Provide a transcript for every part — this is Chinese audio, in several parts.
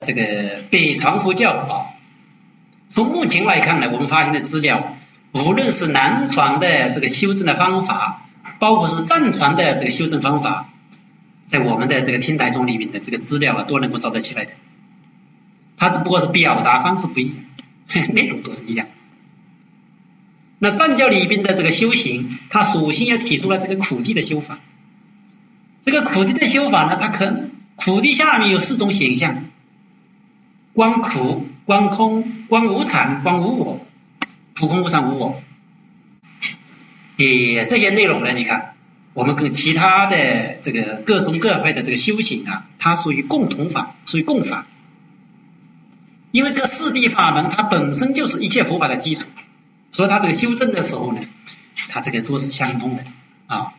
这个北传佛教啊，从目前来看呢，我们发现的资料，无论是南传的这个修正的方法，包括是藏传的这个修正方法，在我们的这个听台宗里面的这个资料啊，都能够找得起来的。它只不过是表达方式不一样，内容都是一样。那藏教里边的这个修行，它首先要提出了这个苦地的修法。这个苦地的修法呢，苦地下面有4种现象：观苦、观空、观无常、观无我。苦空无常无我。这些内容呢，你看，我们跟其他的这个各宗各派的这个修行啊，它属于共同法，属于共法。因为这个四谛法门，它本身就是一切佛法的基础，所以它这个修正的时候呢，它这个都是相通的啊。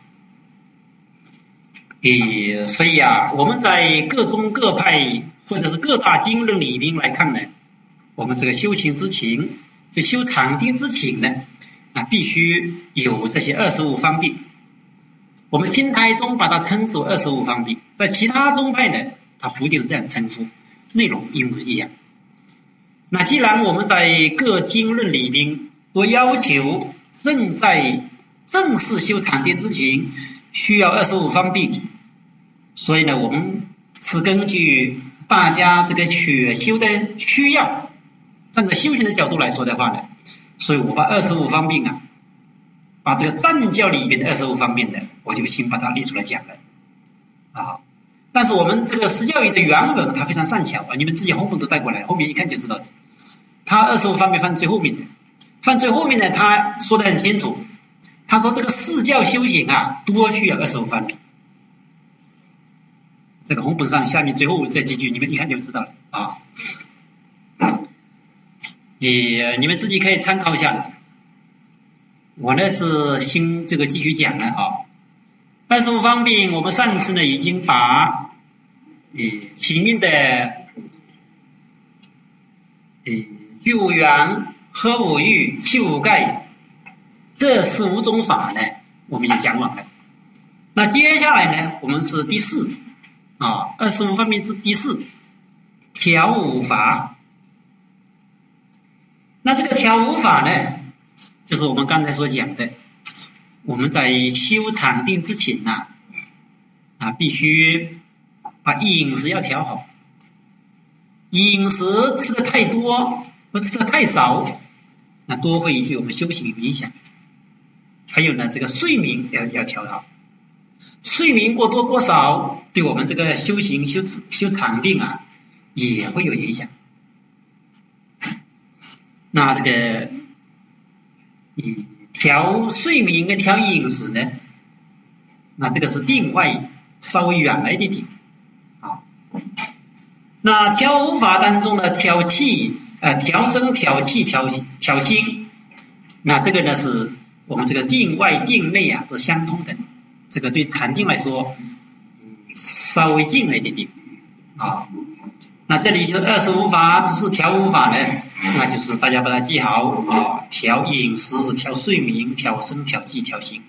所以啊，我们在各宗各派或者是各大经论里边来看呢，我们这个修行之前，这修禅定之前呢，必须有这些25方便。我们听台宗把它称之为25方便，在其他宗派呢，它不一定是这样称呼，内容一模一样。那既然我们在各经论里边都要求正式修禅定之前需要25方便，所以呢，我们是根据大家这个确修的需要，站在修行的角度来说的话呢，所以我把25方便啊，把这个藏教里边的25方便呢，我就先把它列出来讲了啊。但是我们这个释教义的原文它非常善巧啊，你们自己后面都带过来，后面一看就知道的。他25方面放最后面的，放最后面呢，他说得很清楚。他说这个释教修行啊，多需要25方面。这个红本上下面最后这几句，你们一看就知道了啊。你们自己可以参考一下。我呢是新这个继续讲了啊。25方面，我们上次呢已经把前面的具无缘、合无欲、气无盖这15种法呢，我们也讲完了。那接下来呢，我们是第4啊，25方面之第4，调五法。那这个调五法呢，就是我们刚才所讲的，我们在修禅定之前必须把饮食要调好，饮食吃的太多或吃的太少，那都会对我们修行有影响。还有呢，这个睡眠要调好，睡眠过多过少，对我们这个修行修禅定啊，也会有影响。那这个调睡眠跟调饮食呢，那这个是另外稍微远了一点点啊。那调五法当中的调气、调身、调气、调心，那这个呢是我们这个定外定内啊都相通的，这个对禅定来说稍微近了一点点啊。那这里就是25法，只是调五法呢，那就是大家把它记好啊，调饮食、调睡眠、调身、调气、调心。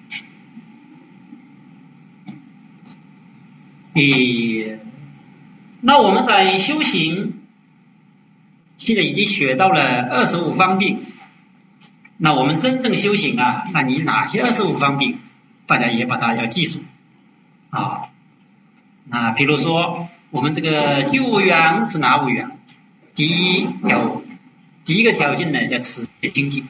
那我们在修行现在已经学到了25方便，那我们真正修行啊，那你哪些25方便，大家也把它要记住啊。那比如说我们这个具无缘是哪5缘？第一个条件呢叫持戒清净。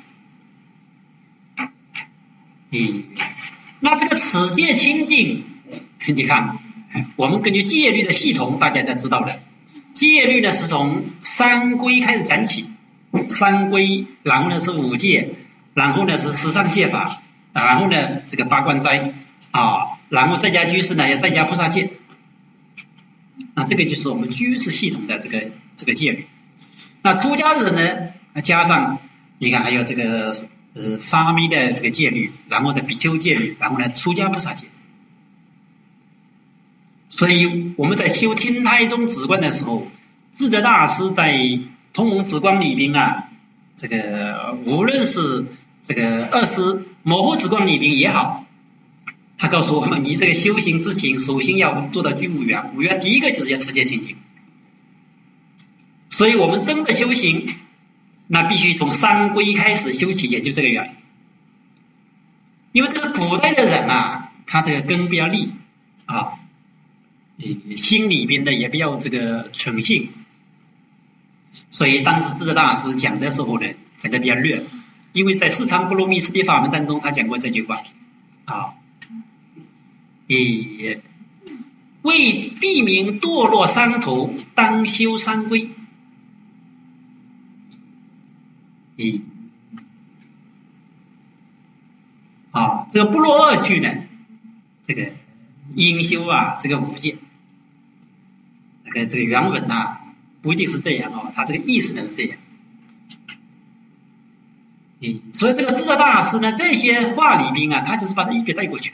那这个持戒清净，你看我们根据戒律的系统，大家才知道了。戒律呢是从三规开始讲起，三规，然后呢是5戒，然后呢是持上戒法，然后呢这个八关斋啊，然后在家居士呢要在家菩萨戒。那这个就是我们居士系统的这个戒律。那出家人呢，加上你看还有这个沙弥的这个戒律，然后的比丘戒律，然后呢出家菩萨戒。所以我们在修听台宗止观的时候，智者大师在通蒙止观里边啊，这个无论是这个20模糊止观里边也好，他告诉我们，你这个修行之前，首先要做到具五缘。5缘第一个就是要持戒清净所以我们真的修行，那必须从三归开始修起，也就这个原因。因为这个古代的人啊，他这个根比较利啊，心里边的也比较这个纯性，所以当时智者大师讲的时候呢，讲的比较略，因为在四常波罗蜜次第法门当中，他讲过这句话啊，为避免堕落三途，当修三归。这个不落二趣呢，这个应修啊，这个五戒，这个原文啊，不一定是这样哦，他这个意思呢是这样。所以这个智者大师呢，这些话里边啊，他就是把它一笔带过去。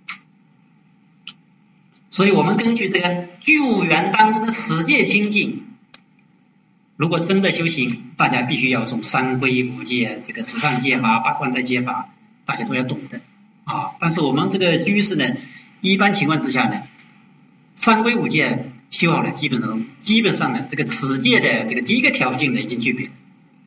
所以我们根据这个居无缘当中的持戒精进，如果真的修行，大家必须要从三归五戒、这个持上戒法、八关斋戒法，大家都要懂的啊。但是我们这个居士呢，一般情况之下呢，三归五戒修好了，基本上呢，这个持戒的这个第一个条件呢已经具备了。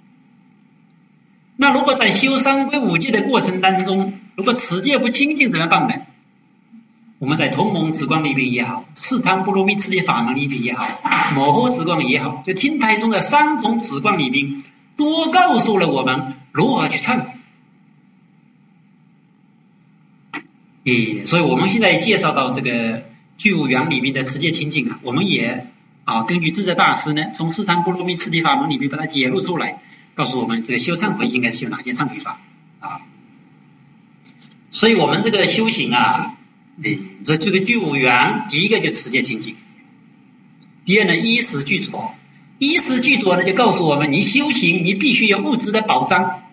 那如果在修三归五戒的过程当中，如果持戒不清净怎么办呢？我们在同盟止观里面也好，四常波罗蜜次第法门里面也好，摩诃止观也好，就听台中的三种止观里面，多告诉了我们如何去忏悔。所以我们现在介绍到这个居无缘里面的持戒清净啊，我们也根据智者大师呢，从四常波罗蜜次第法门里面把它解录出来，告诉我们这个修忏悔应该是修哪些忏悔法啊。所以我们这个修行啊，这个居无缘，第一个就持戒清净，第二呢衣食具足。衣食具足呢就告诉我们，你修行你必须有物质的保障。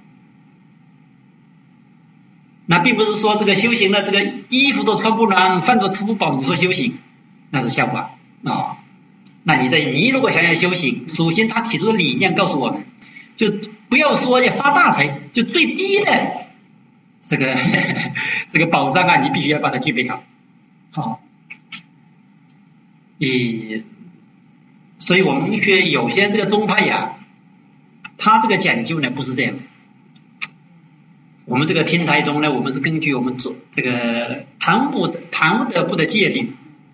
那并不是说这个修行了，这个衣服都穿不暖，饭都吃不饱，你说修行那是笑话啊。那你如果想要修行，首先他提出的理念告诉我们，就不要说要发大财，就最低的这个保障啊，你必须要把它具备好。好，所以我们学有些这个宗派呀，他这个讲究呢不是这样的。我们这个听台中呢，我们是根据我们这个唐德部的戒律，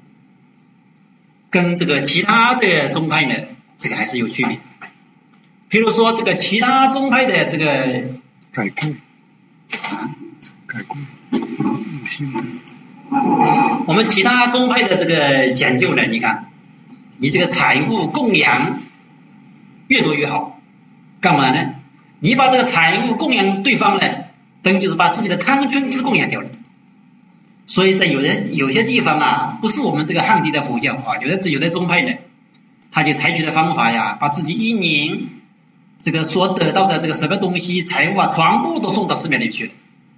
跟这个其他的宗派呢，这个还是有区别。譬如说，这个其他宗派的这个改过， 我们其他宗派的这个讲究呢，你看，你这个财物供养越多越好，干嘛呢？你把这个财物供养对方呢，等于就是把自己的贪嗔痴供养掉了。所以在有些地方啊，不是我们这个汉地的佛教啊，有的宗派呢，他就采取的方法呀，把自己一年这个所得到的这个什么东西财物啊，全部都送到寺庙里去了。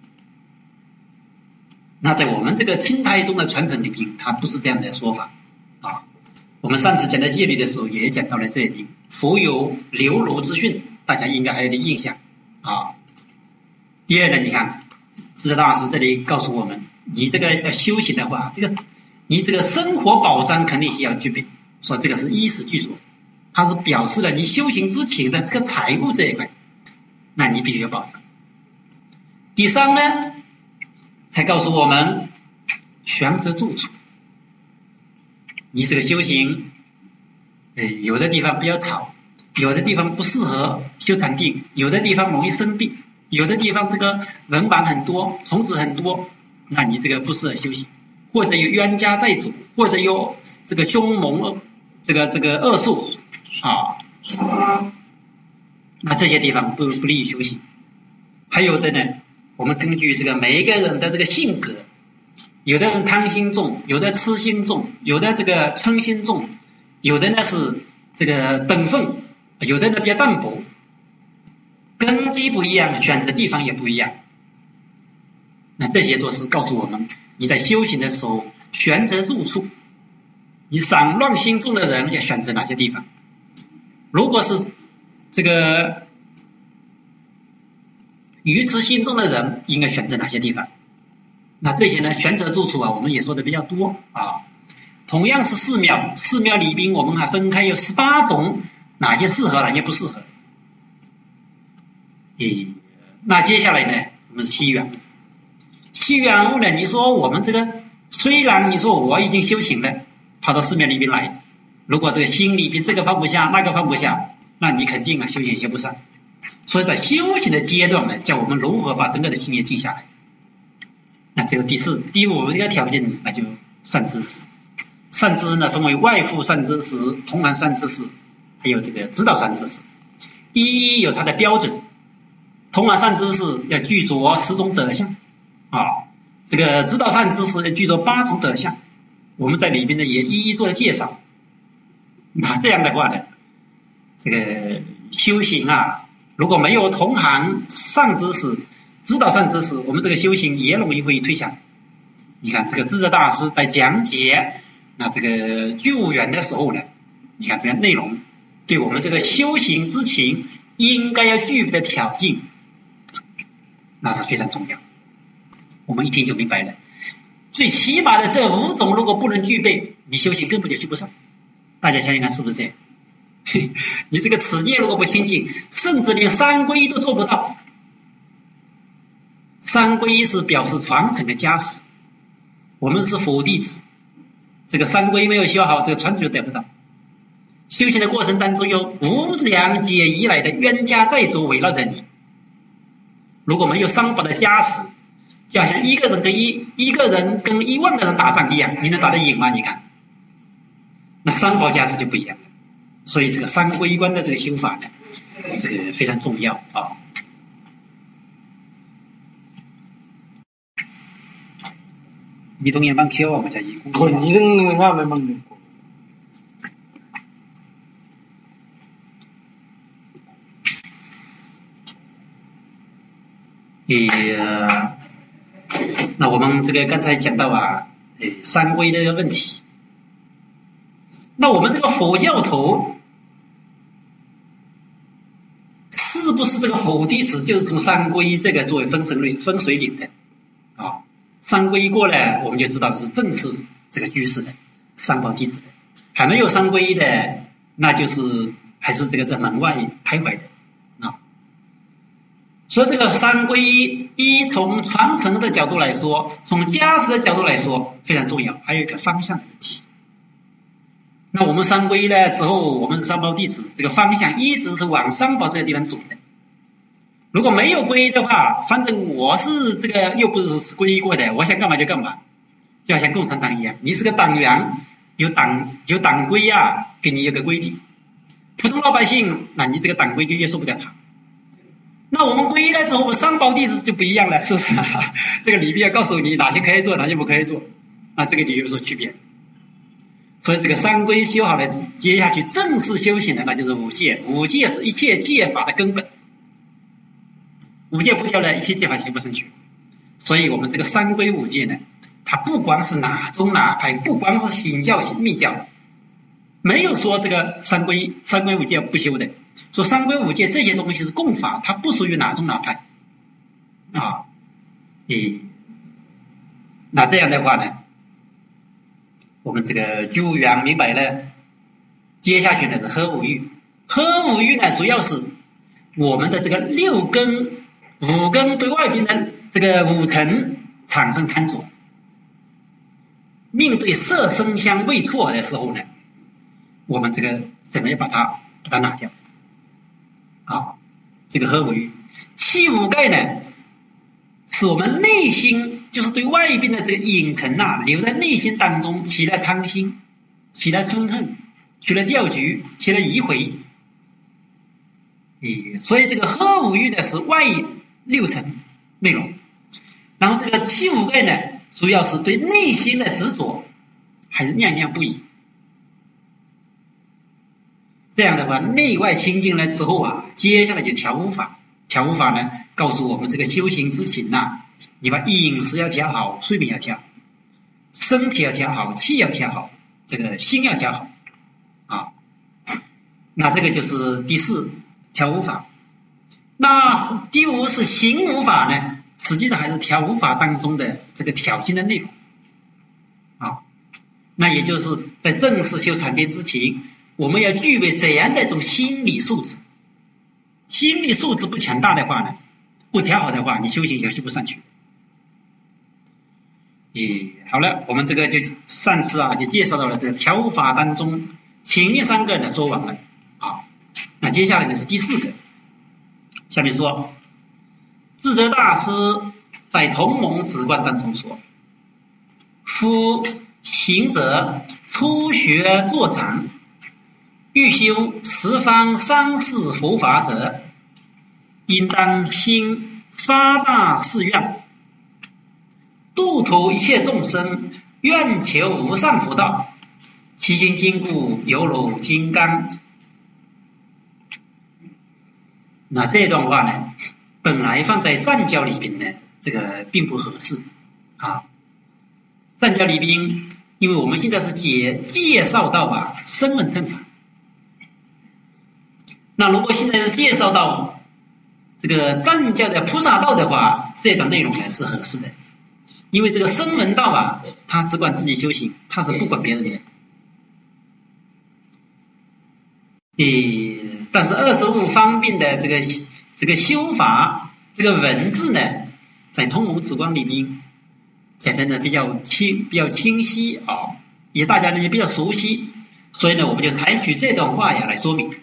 那在我们这个听台中的传承里边，它不是这样的说法啊。我们上次讲到戒律的时候，也讲到了这一点。佛有流罗之训，大家应该还有点印象啊。第二呢，你看智者大师这里告诉我们，你这个要修行的话，你这个生活保障肯定是要具备，说这个是衣食具足，它是表示了你修行之前的这个财务这一块，那你必须要保障。第三呢，才告诉我们选择住处。你这个修行，有的地方比较吵，有的地方不适合修禅定，有的地方容易生病，有的地方这个人亡很多，虫子很多，那你这个不适合修行，或者有冤家债主，或者有这个凶猛这个恶兽啊，那这些地方不利于修行。还有的呢，我们根据这个每一个人的这个性格，有的人贪心重，有的痴心重，有的这个嗔心重，有的呢是这个等分，有的呢比较淡薄，根基不一样，选择地方也不一样。那这些都是告诉我们，你在修行的时候选择住处，你散乱心重的人要选择哪些地方。如果是这个愚痴心重的人，应该选择哪些地方？那这些呢，选择住处啊，我们也说的比较多啊。同样是寺庙里边我们还分开有18种哪些适合，哪些不适合。那接下来呢，我们是惜缘。惜缘物呢，你说我们这个虽然你说我已经修行了，跑到寺庙里边来，如果这个心里边这个放不下，那个放不下，那你肯定修行修不上。所以在修行的阶段呢，叫我们如何把整个的心也静下来。那这个第四、第五个条件，那就善知识。善知识呢，分为外附善知识、同行善知识，还有这个指导善知识，一有它的标准。同行善知识要具足10种德相这个指导善知识要具足8种德相，我们在里边呢也一一做了介绍。那这样的话呢，这个修行如果没有同行善知识、指导善知识，我们这个修行也容易会退下。你看这个智者大师在讲解这个居无缘的时候呢，你看这个内容对我们这个修行之情应该要具备的条件，那是非常重要。我们一听就明白了，最起码的这5种如果不能具备，你修行根本就去不上。大家想想看是不是这样？你这个持戒如果不清净，甚至连三皈依都做不到。三皈依是表示传承的加持，我们是佛弟子，这个三皈依没有修好，这个传承就得不到。修行的过程当中有无量劫以来的冤家债主围绕着你，如果没有三宝的加持，就好像一个人跟1万个人打仗一样，你能打得赢吗？你看，那三宝加持就不一样了。所以这个三皈依观的这个修法呢，这个非常重要你동의만 키워보자 이 이등은 하면 먹는 거. 那我们这个刚才讲到三皈的问题。那我们这个佛教徒是不是这个佛弟子就是从三皈这个作为分水岭的三皈过来，我们就知道是正式这个居士的三宝弟子的，还没有三皈的，那就是还是这个在门外徘徊的所以这个三皈依从传承的角度来说，从加持的角度来说非常重要，还有一个方向的问题。那我们三皈呢之后，我们三宝弟子这个方向一直是往三宝这个地方走的。如果没有皈依的话，反正我是这个又不是皈依过的，我想干嘛就干嘛，就好像共产党一样，你是个党员，有党规给你有个规定。普通老百姓，那你这个党规就约束不了他。那我们皈依了之后，三宝弟子就不一样了，是不是？这个里面要告诉你哪些可以做，哪些不可以做，那这个就有所区别。所以这个三皈修好了，接下去正式修行的那就是五戒。五戒是一切戒法的根本，五戒不修呢，一切戒法修不上去。所以我们这个三皈五戒呢，它不光是哪宗哪派，不光是显教密教，没有说这个三皈五戒不修的。说三皈五戒这些东西是共法，它不属于哪宗哪派那这样的话呢，我们这个居无缘明白了。接下去呢是合五欲。合五欲呢，主要是我们的这个五根对外边的这个五尘产生贪着，面对色声香味触的时候呢，我们这个怎么样把它拿掉这个合五欲。气五盖呢，是我们内心就是对外边的这个影尘留在内心当中，起了贪心，起了嗔恨，起了掉举，起了疑回。所以这个合五欲呢是外六尘内容，然后这个气五盖呢，主要是对内心的执着还是念念不已。这样的话，内外清净了之后接下来就调无法。调无法呢，告诉我们这个修行之情你把饮食要调好，睡眠要调好，身体要调好，气要调好，这个心要调好那这个就是第四调无法。那第五是行无法呢，实际上还是调无法当中的这个调心的内容那也就是在正式修禅定之前， 我们要具备怎样的一种心理素质？心理素质不强大的话呢，不调好的话，你修行也修不上去。好了，我们这个就上次就介绍到了这个调法当中前面3个呢说完了那接下来呢是第4个。下面说，智者大师在同盟止观当中说，夫行者初学坐禅，欲修十方三世佛法者，应当心发大誓愿，度脱一切众生，愿求无上佛道，其心坚固，犹如金刚。那这段话呢，本来放在藏教里边呢，这个并不合适藏教里边，因为我们现在是介绍到声闻乘法，那如果现在是介绍到这个藏教的菩萨道的话，这段内容呢是合适的，因为这个声闻道他只管自己修行，他是不管别人的。但是25方面的这个修法，这个文字呢，在通蒙止观里面讲的呢比较清晰也大家呢也比较熟悉，所以呢我们就采取这段话来说明。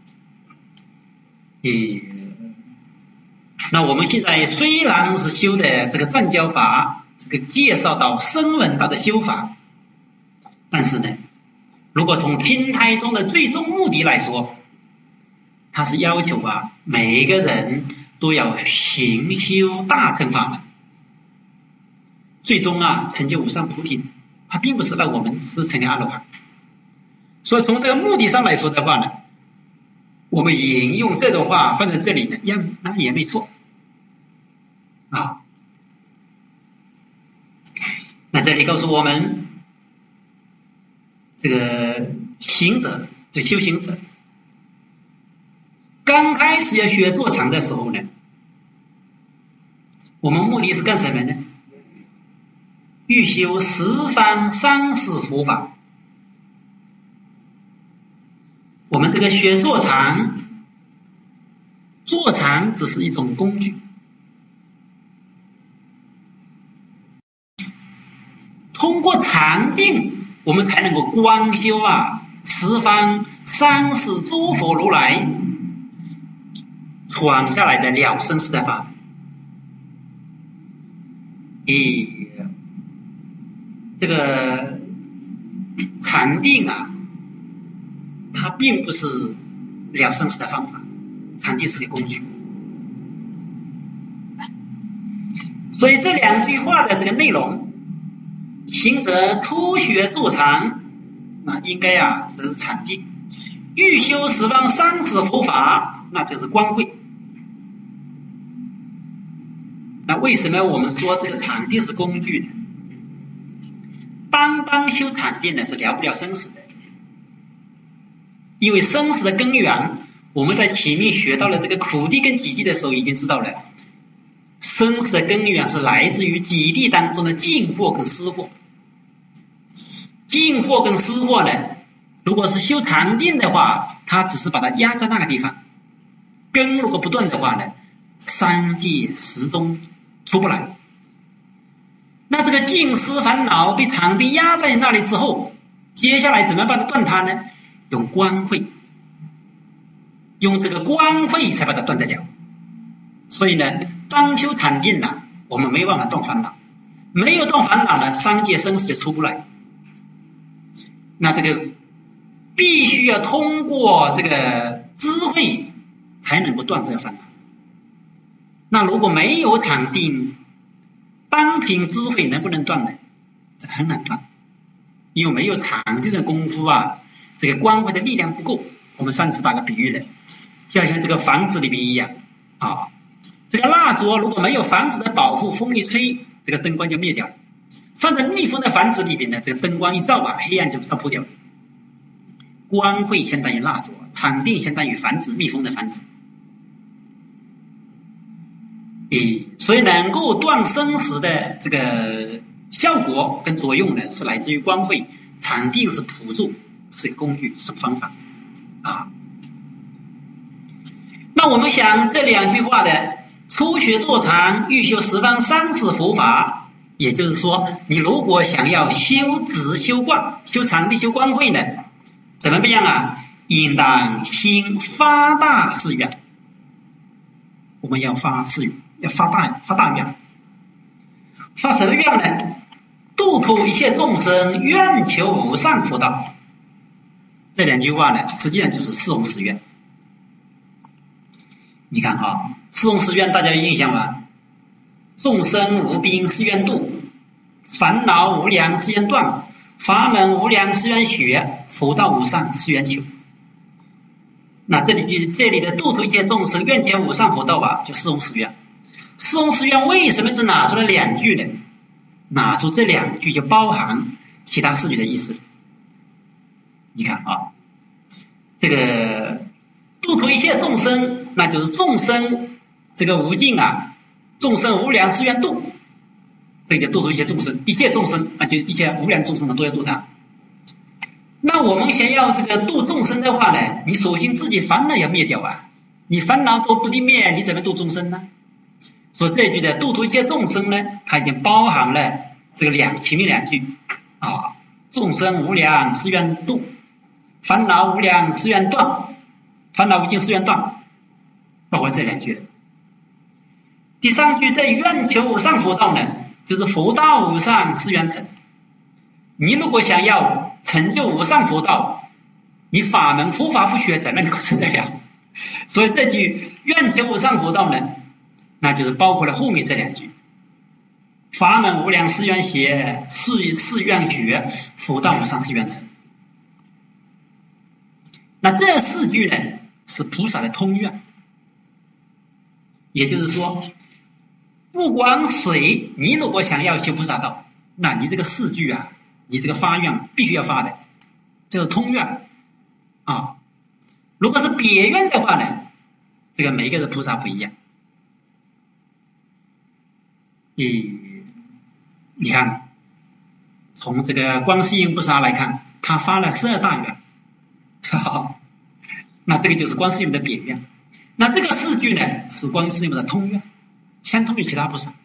那我们现在虽然是修的这个藏教法，这个介绍到声闻道的修法，但是呢，如果从天台宗的最终目的来说，他是要求每个人都要行修大乘法门，最终成就无上菩提。他并不是让我们是成为阿罗汉。所以从这个目的上来说的话呢，我们引用这段话放在这里呢，那也没错那这里告诉我们，这个行者，这修行者刚开始要学坐禅的时候呢，我们目的是干什么呢？欲修十方三世佛法。我们这个学坐禅，坐禅只是一种工具，通过禅定我们才能够观修十方三世诸佛如来传下来的了生死的法。这个禅定它并不是了生死的方法，禅定是个工具。所以这2句话的这个内容，行者初学坐禅，那应该是禅定；欲修十方三世佛法，那就是观慧。那为什么我们说这个禅定是工具呢？单修禅定呢是了不了生死的，因为生死的根源，我们在前面学到了这个苦地跟己地的时候已经知道了，生死的根源是来自于己地当中的净惑跟失惑。净惑跟失惑呢，如果是修禅定的话，它只是把它压在那个地方，根如果不断的话呢，三界始终出不来。那这个净思烦恼被禅定压在那里之后，接下来怎么把它断它呢？用观慧，用这个观慧才把它断得了。所以呢，当修禅定我们没办法断烦恼，没有断烦恼呢，三界生死就出不来。那这个必须要通过这个智慧才能够断这个烦恼。那如果没有禅定，单凭智慧能不能断呢？这很难断，因为没有禅定的功夫这个观慧的力量不够。我们上次打个比喻的，就像这个房子里面一样这个蜡烛如果没有房子的保护，风一吹，这个灯光就灭掉了。放在密封的房子里面呢，这个灯光一照黑暗就烧破掉了。观慧相当于蜡烛，禅定相当于房子，密封的房子。所以能够断生死的这个效果跟作用呢，是来自于观慧，禅定是辅助，是个工具，是方法。 啊。那我们想这两句话的初学坐禅，欲修十方三世佛法，也就是说，你如果想要修止、修观、修场地、修观会呢，怎么样啊？应当心发大誓愿。我们要发誓愿，要发大愿。发什么愿呢？度脱一切众生，愿求无上佛道。这两句话呢，实际上就是四弘誓愿。你看啊，四弘誓愿大家有印象吗？众生无边誓愿度，烦恼无量誓愿断，法门无量誓愿学，佛道无上誓愿求。那这里的度脱一切众生，愿求无上佛道啊，就四弘誓愿。四弘誓愿为什么是拿出了两句呢？拿出这两句就包含其他四句的意思。你看啊，这个度脱一切众生，那就是众生这个无尽啊，众生无量誓愿度，这个叫度脱一切众生，一切众生那就一切无量众生的都要度他。那我们想要这个度众生的话呢，你首先自己烦恼要灭掉啊，你烦恼都不得灭，你怎么度众生呢？所以这句的度脱一切众生呢，它已经包含了这个前面两句啊，众生无量誓愿度，烦恼无量誓愿断，烦恼无尽誓愿断，包括这两句。第三句在愿求无上佛道呢，就是佛道无上誓愿成。你如果想要成就无上佛道，你法门佛法不学，怎么能够成得了？所以这句愿求无上佛道呢，那就是包括了后面这两句，法门无量誓愿学，誓愿学，佛道无上誓愿成。那这四句呢，是菩萨的通愿，也就是说，不管谁，你如果想要修菩萨道，那你这个四句啊，你这个发愿必须要发的，这是通愿啊。如果是别愿的话呢，这个每个人菩萨不一样。你看，从这个观世音菩萨来看，他发了12大愿，那这个就是观世音的别愿。那这个四句呢，是观世音菩萨通愿，相通于其他菩萨。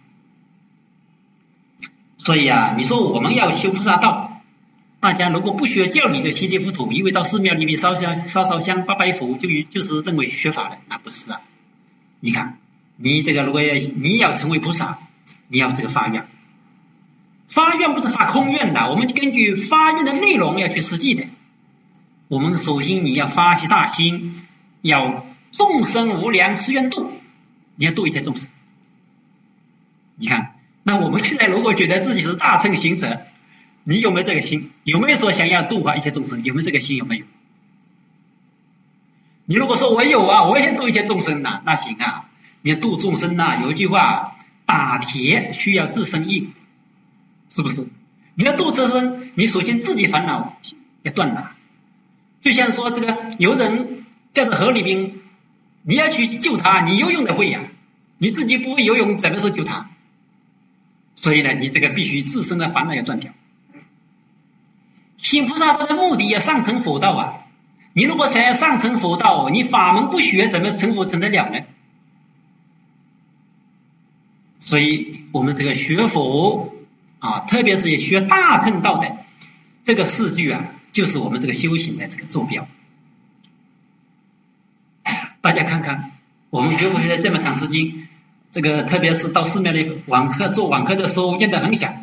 所以啊，你说我们要修菩萨道，大家如果不学教理就稀里糊涂，以为到寺庙里面烧香拜拜佛就是认为学法了，那不是啊。你看，你这个如果你要成为菩萨，你要这个发愿。发愿不是发空愿的，我们根据发愿的内容要去实际的。我们首先你要发起大心，要众生无量誓愿度，你要度一切众生。你看，那我们现在如果觉得自己是大乘行者，你有没有这个心？有没有说想要度化一切众生？有没有这个心？有没有？你如果说我有啊，我也想度一切众生呐，那行啊。你要度众生呐，有一句话，打铁需要自身硬，是不是？你要度众生，你首先自己烦恼要断了。就像说这个有人掉到河里边，你要去救他，你游泳的会呀，你自己不会游泳，怎么说救他？所以呢，你这个必须自身的烦恼要断掉。行菩萨道的目的要上乘佛道啊！你如果想要上乘佛道，你法门不学，怎么成佛成得了呢？所以我们这个学佛啊，特别是学大乘道的这个四句啊，就是我们这个修行的这个坐标。大家看看，我们学佛学了这么长时间，这个特别是到寺庙里做网课的时候，念得很响。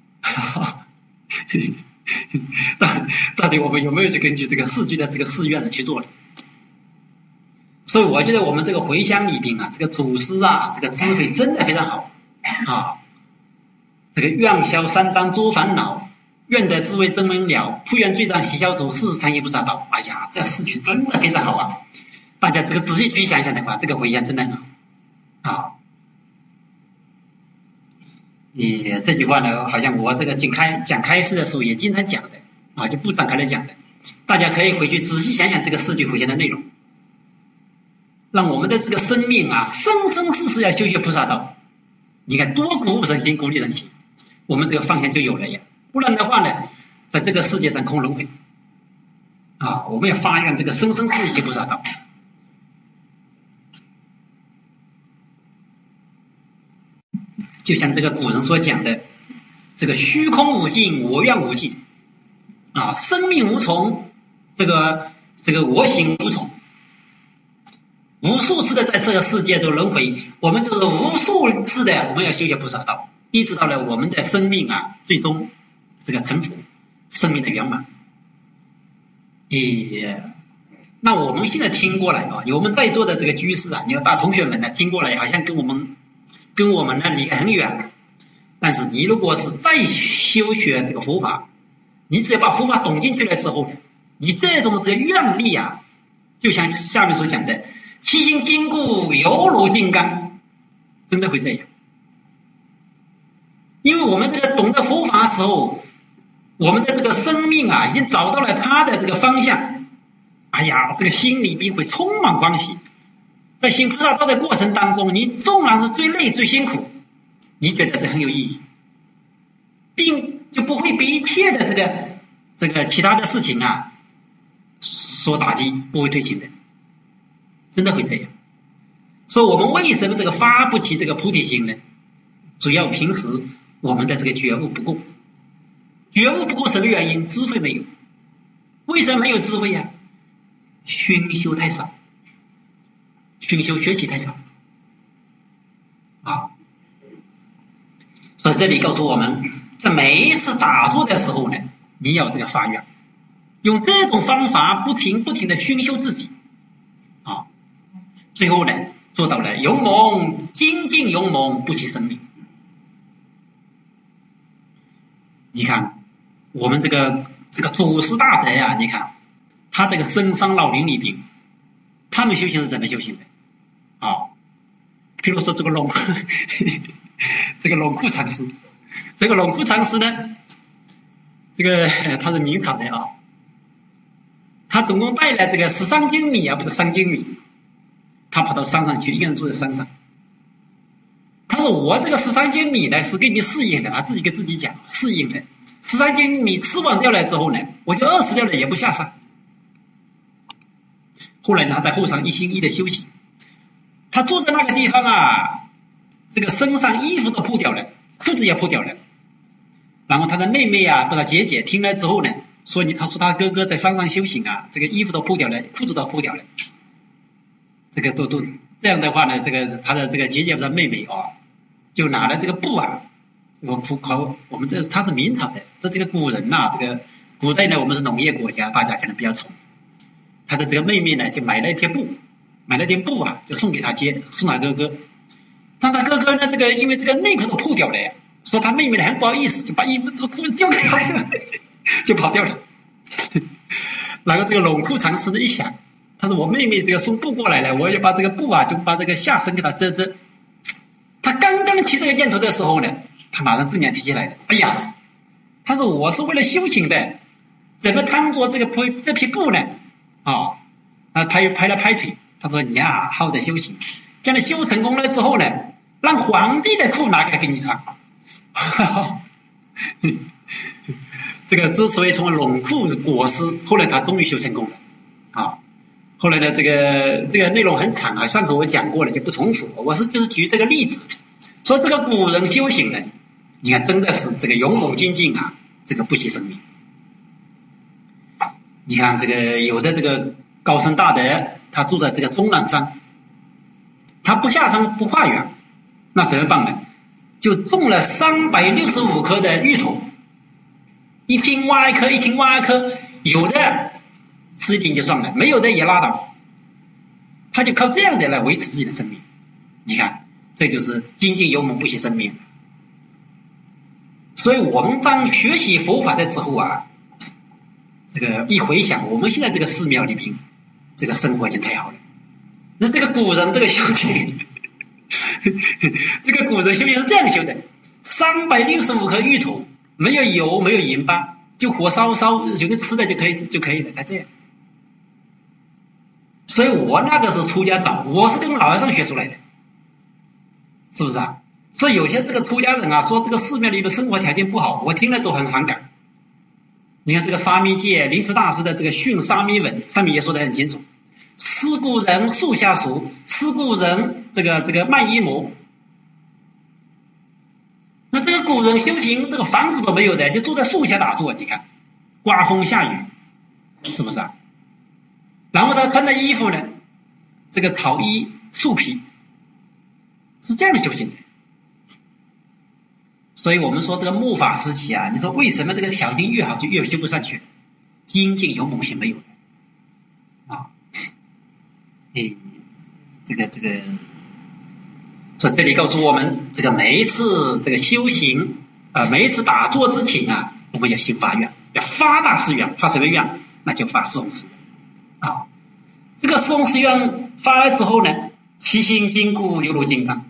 到底我们有没有去根据这个四句的这个誓愿去做的？所以我觉得我们这个回乡里边啊，这个祖师啊，这个智慧真的非常好啊。这个愿消三障诸烦恼，愿得智慧真明了，不愿罪障悉消除，是参与菩萨道。哎呀，这四句真的非常好啊！大家这个仔细去想想的话，这个回乡真的很好啊。这句话呢，好像我这个讲开示的时候也经常讲的啊，就不展开来讲的。大家可以回去仔细想想这个四句回向的内容，让我们的这个生命啊，生生世世要修学菩萨道。你看多鼓舞人心，鼓励人心，我们这个方向就有了呀。不然的话呢，在这个世界上空轮回啊，我们要发愿这个生生世世菩萨道。就像这个古人所讲的，这个虚空无尽，我愿无尽，啊，生命无从，这个我行无从，无数次的在这个世界中轮回，我们就是无数次的我们要修学菩萨道，一直到了我们的生命啊，最终这个成佛，生命的圆满。那我们现在听过来啊，有我们在座的这个居士啊，你要把同学们呢听过来，好像跟我们呢离很远。但是你如果是再修学这个佛法，你只要把佛法懂进去了之后，你这种这个愿力啊，就像下面所讲的，七心坚固，犹如金刚，真的会这样。因为我们这个懂得佛法的时候，我们的这个生命啊，已经找到了它的这个方向。哎呀，这个心里面会充满欢喜。在行菩萨道的过程当中，你纵然是最累最辛苦，你觉得这很有意义，并就不会被一切的这个其他的事情啊所打击，不会退行的，真的会这样。所以我们为什么这个发不起这个菩提心呢？主要平时我们的这个觉悟不够。觉悟不够什么原因？智慧没有。为什么没有智慧呀？熏修太少，熏修学习太少啊。所以这里告诉我们，在每一次打坐的时候呢，你要这个发愿，用这种方法不停的熏修自己啊，最后呢做到了勇猛精进，勇猛不弃生命。你看我们这个祖师大德呀，你看他这个深山老林里边，他们修行是怎么修行的啊？比如说这个龙库禅师，这个龙库禅师呢，这个他是明朝的啊，他总共带来这个13斤米啊，不是3斤米，他跑到山上去，一个人住在山上。他说我这个13斤米呢是给你适应的，他自己跟自己讲适应的。13斤米吃完掉了之后呢，我就饿死掉了也不下山。后来呢，他在后山一心一意的修行。他坐在那个地方啊，这个身上衣服都破掉了，裤子也破掉了。然后他的妹妹啊，或者姐姐听了之后呢，他说他哥哥在山上修行啊，这个衣服都破掉了，裤子都破掉了。这个都这样的话呢，这个他的这个姐姐或者妹妹啊，就拿了这个布啊，我们他是明朝的，这个古人呐，这个古代呢，我们是农业国家，大家可能比较懂。他的这个妹妹呢，就买了一片布啊，就送给他哥哥。但他哥哥呢，因为这个内裤都破掉了呀，说他妹妹呢很不好意思，就把衣服这个裤子丢给他了，就跑掉了。然后这个龙库禅师呢一想，他说我妹妹这个送布过来了，我要把这个布啊，就把这个下身给他遮遮。他刚刚起这个念头的时候呢，他马上自念提起来了。哎呀，他说我是为了修行的，怎么贪着这匹布呢？拍了拍腿，他说你呀，好的修行，将来修成功了之后呢，让皇帝的裤拿给你穿。这个之所以成为龙库国师，后来他终于修成功了啊。后来呢，这个内容很长啊，上次我讲过了，就不重复。我就是举这个例子，说这个古人修行呢，你看真的是这个勇猛精进啊，这个不惜生命。你看这个有的这个高僧大德，他住在这个终南山，他不下山不化缘，那怎么办呢？就种了365棵的芋头，一听挖一颗，有的吃一点就算了，没有的也拉倒，他就靠这样的来维持自己的生命。你看，这就是精进勇猛不惜生命。所以我们当学习佛法的时候啊，这个一回想，我们现在这个寺庙里面，这个生活已经太好了。那这个古人这个修行，这个古人修行是这样修的：365颗芋头，没有油，没有盐巴，就火烧，有个吃的就可以了，他这样。所以我那个时候出家早，我是跟老和尚学出来的，是不是啊？所以有些这个出家人啊，说这个寺庙里的生活条件不好，我听了之后很反感。 你看这个沙弥戒灵池大师的这个训沙弥文上面也说得很清楚，思故人树下熟，思故人这个慢衣谋。那这个古人修行这个房子都没有的，就坐在树下打坐，你看刮风下雨是不是啊？然后他穿的衣服呢，这个草衣树皮，是这样的修行的。所以我们说这个末法时期啊，你说为什么这个条件越好就越修不上去？精进勇猛性没有啊。这个所以这里告诉我们，这个每一次这个修行每一次打坐之前啊，我们要先发愿，要发大誓愿。发什么愿？那就发四弘誓愿啊。这个四弘誓愿发了之后呢，其心坚固犹如金刚。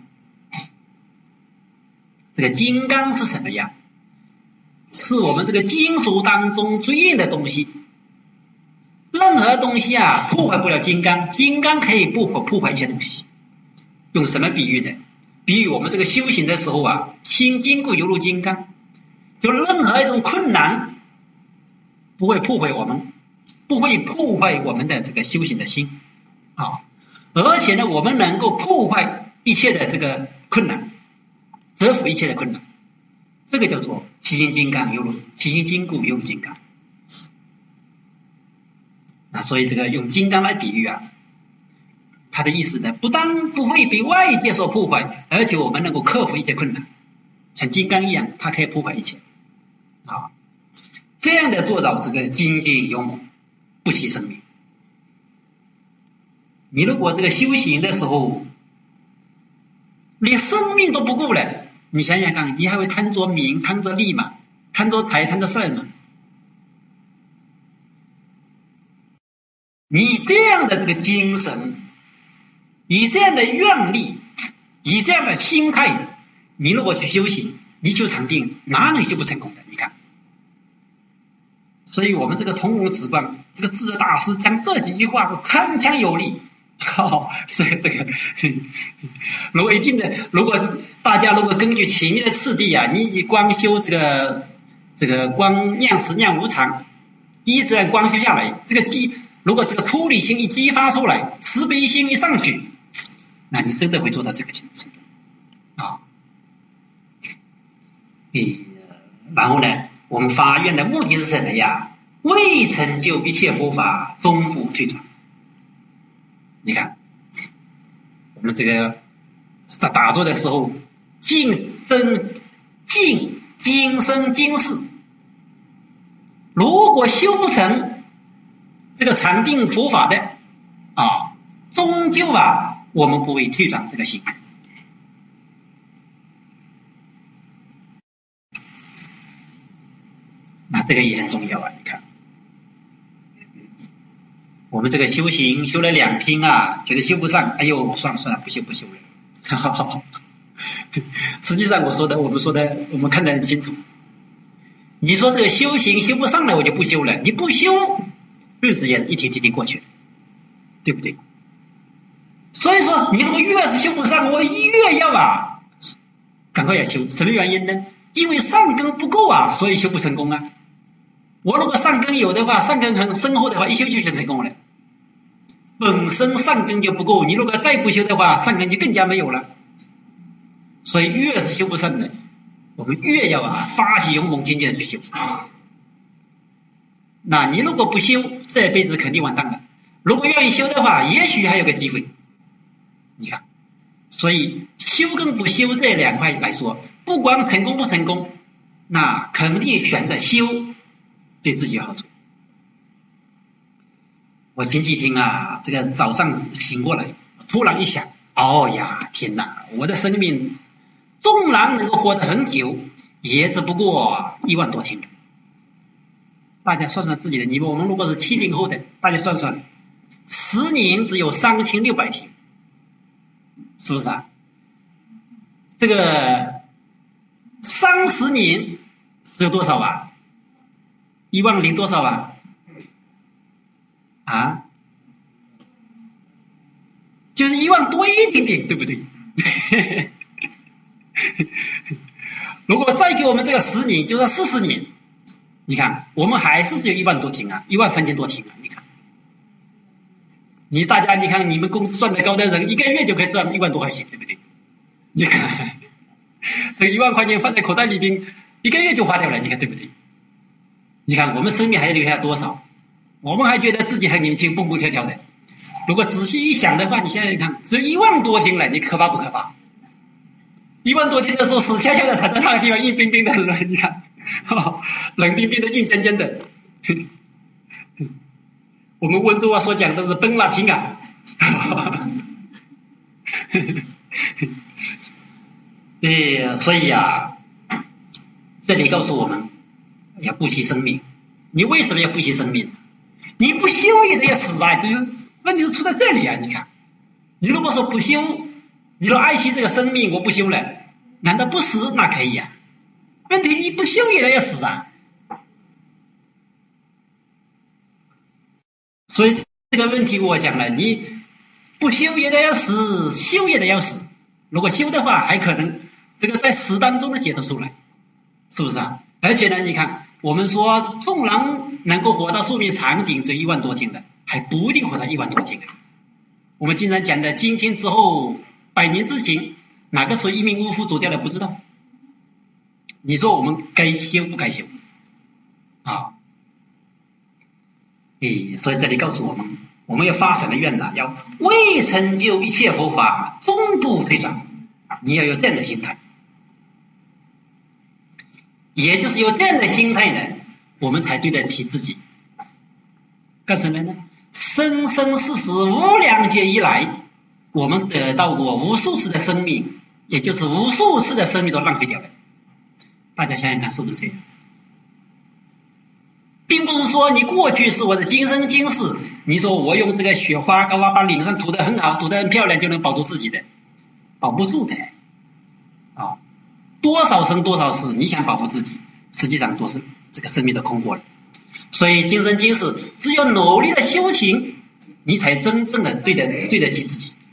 这个金刚是什么呀？是我们这个金属当中最硬的东西。任何东西啊破坏不了金刚，金刚可以破坏一切东西。用什么比喻呢？比喻我们这个修行的时候啊，心坚固犹如金刚，就任何一种困难不会破坏我们的这个修行的心啊。而且呢，我们能够破坏一切的这个困难，折服一切的困难，这个叫做其心坚固犹如金刚。那所以这个用金刚来比喻啊，它的意思呢，不但不会被外界所破坏，而且我们能够克服一切困难，像金刚一样，它可以破坏一切啊。这样的做到这个精进勇猛，不惜生命。你如果这个修行的时候连生命都不顾了，你想想看，你还会贪着名、贪着利吗？贪着财、贪着色吗？你这样的这个精神，以这样的愿力，以这样的心态，你如果去修行，你修禅定，哪能修不成功的？你看，所以我们这个从容直观，这个智者大师讲这几句话是铿锵有力。这个，如果大家根据前面的次第啊，你光修这个光念实念无常，一直按光修下来，如果这个出离心一激发出来，慈悲心一上去，那你真的会做到这个程度啊。然后呢，我们发愿的目的是什么呀？为成就一切佛法，终不退转。你看，我们这个在打坐的时候，尽今生今世，如果修不成这个禅定佛法的啊，终究啊，我们不会退转这个心。那这个也很重要啊！你看，我们这个修行修了2天啊，觉得修不上，哎呦，算了，不修了。实际上我们看得很清楚。你说这个修行修不上了，我就不修了。你不修，日子也一天天过去了，对不对？所以说，你如果越是修不上，我越要赶快要修。什么原因呢？因为善根不够啊，所以修不成功啊。我如果善根有的话，善根很深厚的话，一修就成功了。本身善根就不够，你如果再不修的话，善根就更加没有了。所以越是修不正的，我们越要发起勇猛精进的去修。那你如果不修，这辈子肯定完蛋了。如果愿意修的话，也许还有个机会。你看，所以修跟不修这2块来说，不管成功不成功，那肯定选择修，对自己有好处。我前几天这个早上醒过来，突然一想，天哪，我的生命纵然能够活得很久，也只不过1万多天。大家算算自己的，我们如果是70后的，大家算算，10年只有3600天，是不是啊？这个30年只有多少啊？1万零多少啊？就是1万多一点点，对不对？如果再给我们这个10年，就算40年， 你看我们还是只有1万多听啊，13000多听啊，你看，大家你看你们工资赚得高的人，1个月就可以赚1万多块钱，对不对？你看这个1万块钱放在口袋里边，1个月就花掉了，你看对不对？你看我们生命还要留下多少？我们还觉得自己很年轻，蹦蹦跳跳的。如果仔细一想的话，你想想看，只有1万多听了，你可怕不可怕？1万多听的时候，死翘翘的躺在那个地方，硬冰冰的，你看，冷冰冰的，硬尖尖的。我们温州话所讲的是崩了听啊。所以啊，这里告诉我们要不惜生命。你为什么要不惜生命？你不修也得要死啊！就是问题是出在这里啊！你看，你如果说不修，你说爱惜这个生命，我不修了，难道不死？那可以啊。问题你不修也得要死啊！所以这个问题我讲了，你不修也得要死，修也得要死。如果修的话，还可能这个在死当中的解脱出来，是不是啊？而且呢，你看我们说纵然能够活到寿命长顶这1万多听的，还不一定活到1万多听啊。我们经常讲的今天之后100年之前，哪个时候一命呜呼走掉了不知道。你说我们该修不该修啊？所以这里告诉我们，我们要发什么愿呢？要为成就一切佛法，终不退转。你要有这样的心态，也就是有这样的心态呢，我们才对得起自己。干什么呢？生生世世无量劫以来，我们得到过无数次的生命，也就是无数次的生命都浪费掉了。大家想想看，是不是这样？并不是说你过去是我的今生今世，你说我用这个雪花膏啊把脸上涂得很好，涂得很漂亮就能保住自己的，保不住的啊！多少生多少世，你想保护自己，实际上都是这个生命都空过了。所以今生今世，只有努力的修行，你才真正的对得起自己。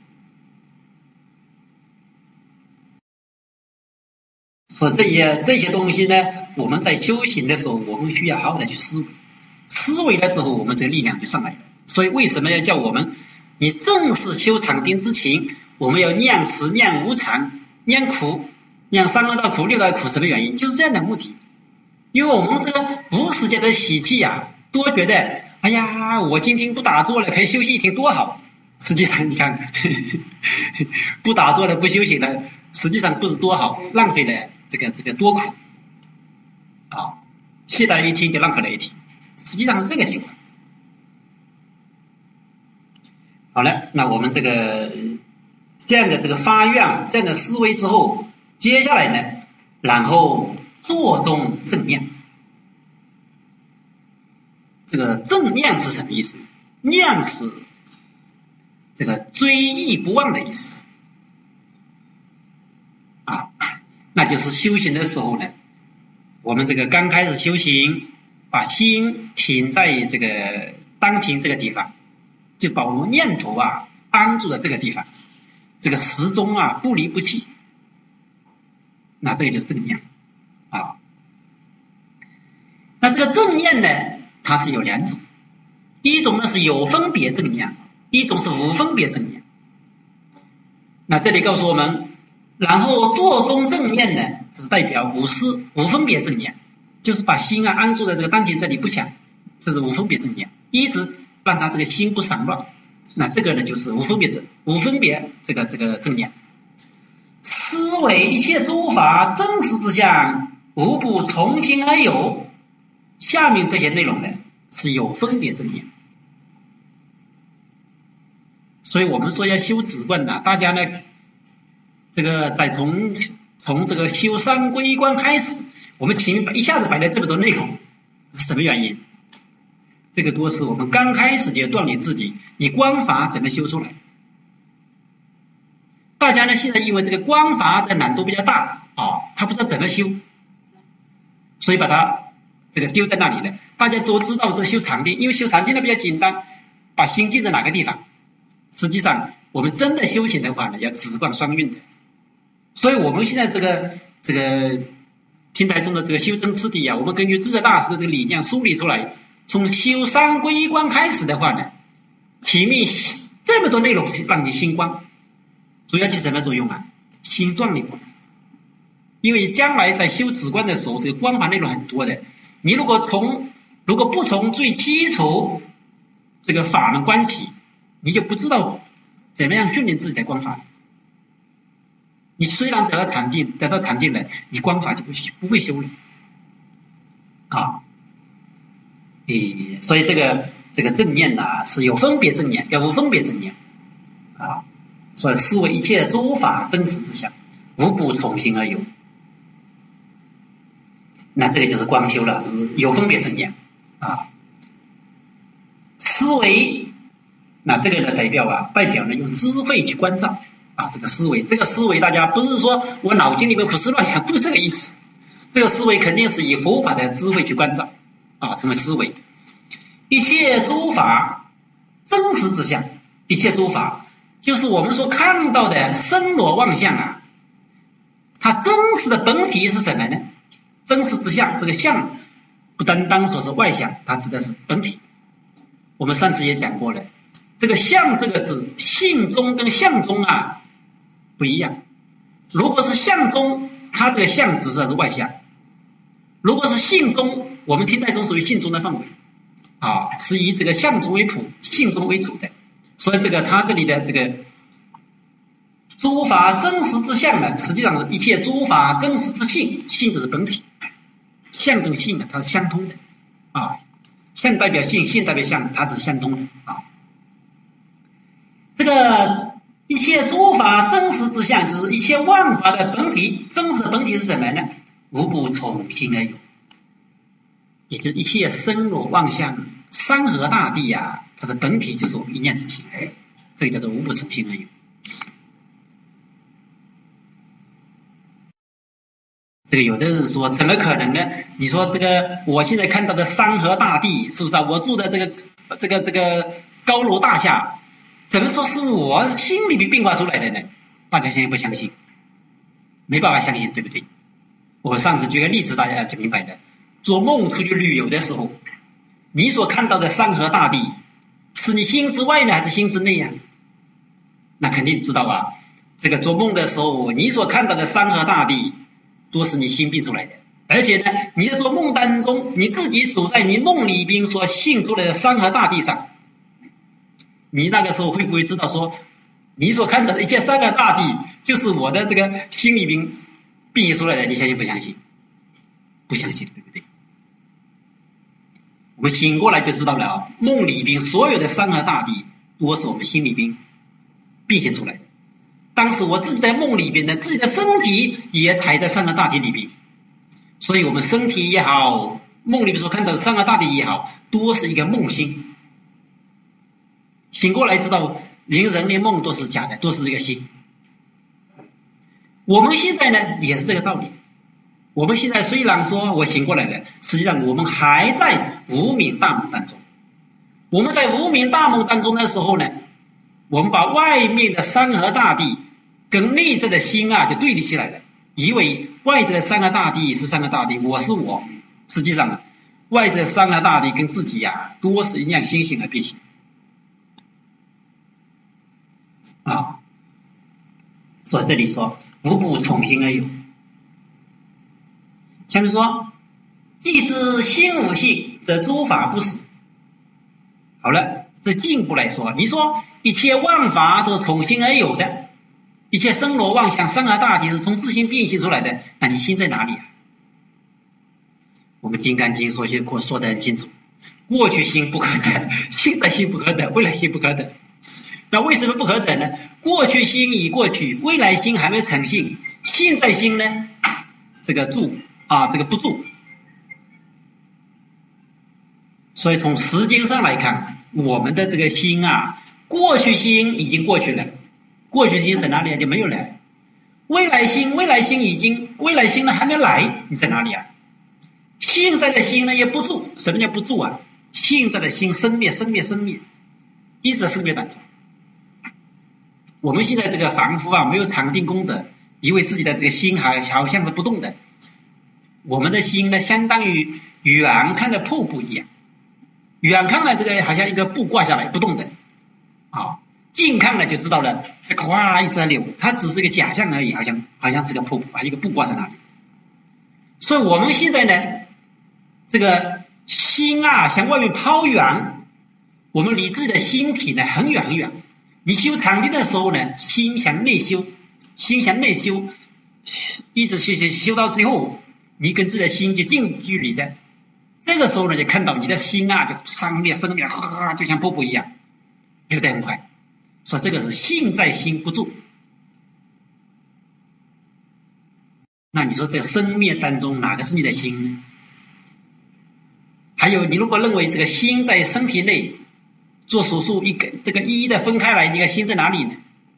所以这些东西呢，我们在修行的时候，我们需要好好的去思维的时候，我们这个力量就上来了。所以为什么要叫我们，你正是修禅定之前，我们要念慈、念无常、念苦、念3恶道苦、6道苦，什么原因？就是这样的目的。因为我们这个无时间的习气啊，多觉得哎呀，我今天不打坐了，可以休息一天多好。实际上你看，不打坐了，不修行了，实际上不是多好，浪费了这个多苦啊！懈怠一天就浪费了一天，实际上是这个情况。好了，那我们这样的这个发愿，这样的思维之后，接下来呢，然后做中正念。这个正念是什么意思？念是这个追忆不忘的意思啊，那就是修行的时候呢，我们这个刚开始修行，把心停在这个当停这个地方，就把我们念头啊安住在这个地方，这个始终啊不离不弃，那这个就是正念啊。那这个正念呢，它是有2种，一种呢是有分别正念，一种是无分别正念。那这里告诉我们，然后做中正念呢，是代表无分别正念，就是把心啊安住在这个当前这里不想，这是无分别正念，一直让他这个心不散乱。那这个呢就是无分别这个正念。思维一切诸法真实之相，无不从心而有。下面这些内容呢是有分别正念。所以我们说要修止观呢，大家呢这个在从这个修三归观开始，我们前面一下子摆了这么多内容，是什么原因？这个都是我们刚开始就锻炼自己，你观法怎么修出来？大家呢现在因为这个观法的难度比较大啊，他不知道怎么修，所以把它这个丢在那里了。大家都知道这修禅定，因为修禅定呢比较简单，把心静在哪个地方。实际上我们真的修行的话呢，要止观双运的。所以我们现在这个天台宗的这个修真次第啊，我们根据智者大师的这个理念梳理出来，从修三皈依观开始的话呢，前面这么多内容让你心光，主要起什么作用啊？心断力光。因为将来在修止观的时候，这个观法内容很多的，你如果不从最基础这个法门观起，你就不知道怎么样训练自己的观法。你虽然得到禅定了，你观法就不会修了啊。所以这个正念呐，是有分别正念，要无分别正念啊。所以思维一切诸法真实之相，无不从心而有。那这个就是光修了，是有分别正念啊。思维，那这个呢代表呢用智慧去关照啊。这个思维大家不是说我脑筋里面胡思乱想，不是这个意思。这个思维肯定是以佛法的智慧去关照啊，成为思维。一切诸法真实之相，一切诸法就是我们所看到的身罗万象啊，它真实的本体是什么呢？真实之相，这个相不单单说是外相，它指的是本体。我们上次也讲过了，这个相这个字，性中跟相中啊不一样。如果是相中，它这个相指的是外相；如果是性中，我们天台宗属于性中的范围啊，是以这个相中为谱，性中为主的。所以它这里的这个诸法真实之相呢，实际上是一切诸法真实之性，性就是本体。相跟性呢，它是相通的啊，相代表性，性代表相，它是相通的啊。这个一切诸法真实之相，就是一切万法的本体。真实的本体是什么呢？无不从心而有，也就是一切身罗万象、山河大地啊，它的本体就是我们一念之心，这个叫做无不从心而有。这个有的人说怎么可能呢？你说这个我现在看到的山河大地，是不是啊？我住的这个高楼大厦，怎么说是我心里面变化出来的呢？大家相信不相信？没办法相信，对不对？我上次举个例子，大家就明白的。做梦出去旅游的时候，你所看到的山河大地，是你心之外呢，还是心之内呀？那肯定知道啊。这个做梦的时候，你所看到的山河大地，都是你心变出来的。而且呢，你在做梦当中，你自己走在你梦里边所现出来的山河大地上，你那个时候会不会知道说，你所看到的一切山河大地，就是我的这个心里边变现出来的？你相信不相信？不相信，对不对？我们醒过来就知道了啊，梦里边所有的山河大地，都是我们心里边变现出来的。当时我自己在梦里边呢，自己的身体也踩在山河大地里边，所以我们身体也好，梦里边所看到的山河大地也好，都是一个梦心。醒过来知道，连人连梦都是假的，都是一个心。我们现在呢，也是这个道理。我们现在虽然说我醒过来了，实际上我们还在无明大梦当中。我们在无明大梦当中的时候呢，我们把外面的山河大地跟内在的心啊就对立起来了，以为外在的山河大地是山河大地，我是我。实际上外在的山河大地跟自己啊都是一样心性而变形啊。所以这里说无不从心而有。下面说，既知心无性，则诸法不实。好了，这进一步来说，你说一切万法都是从心而有的，一切身罗万象、山河大地是从自心变现出来的，那你心在哪里啊？我们《金刚经》说得很清楚，过去心不可得，现在心不可得，未来心不可得。那为什么不可得呢？过去心已过去，未来心还没成性，现在心呢，这个不住。所以从时间上来看，我们的这个心啊，过去心已经过去了，过去心在哪里啊？就没有了。未来心呢还没来，你在哪里啊？现在的心呢也不住。什么叫不住啊？现在的心生灭，一直在生灭当中。我们现在这个凡夫啊，没有禅定功德，以为自己的这个心好像是不动的。 我们的心呢，相当于远看的瀑布一样，远看呢，这个好像一个布挂下来不动的，近看呢就知道了，这个哗一直在流，它只是一个假象而已，好像是个瀑布一个布挂在那里。所以我们现在呢，这个心啊向外面抛远，我们离自己的心体呢很远很远。你修禅定的时候呢，心向内修，一直修到最后，你跟自己的心就近距离的。这个时候呢，就看到你的心啊，就上面升面，就像瀑布一样，流得很快。说这个是心在心不住。那你说这生灭当中哪个是你的心呢？还有，你如果认为这个心在身体内做手术，这个一一的分开来，你看心在哪里呢？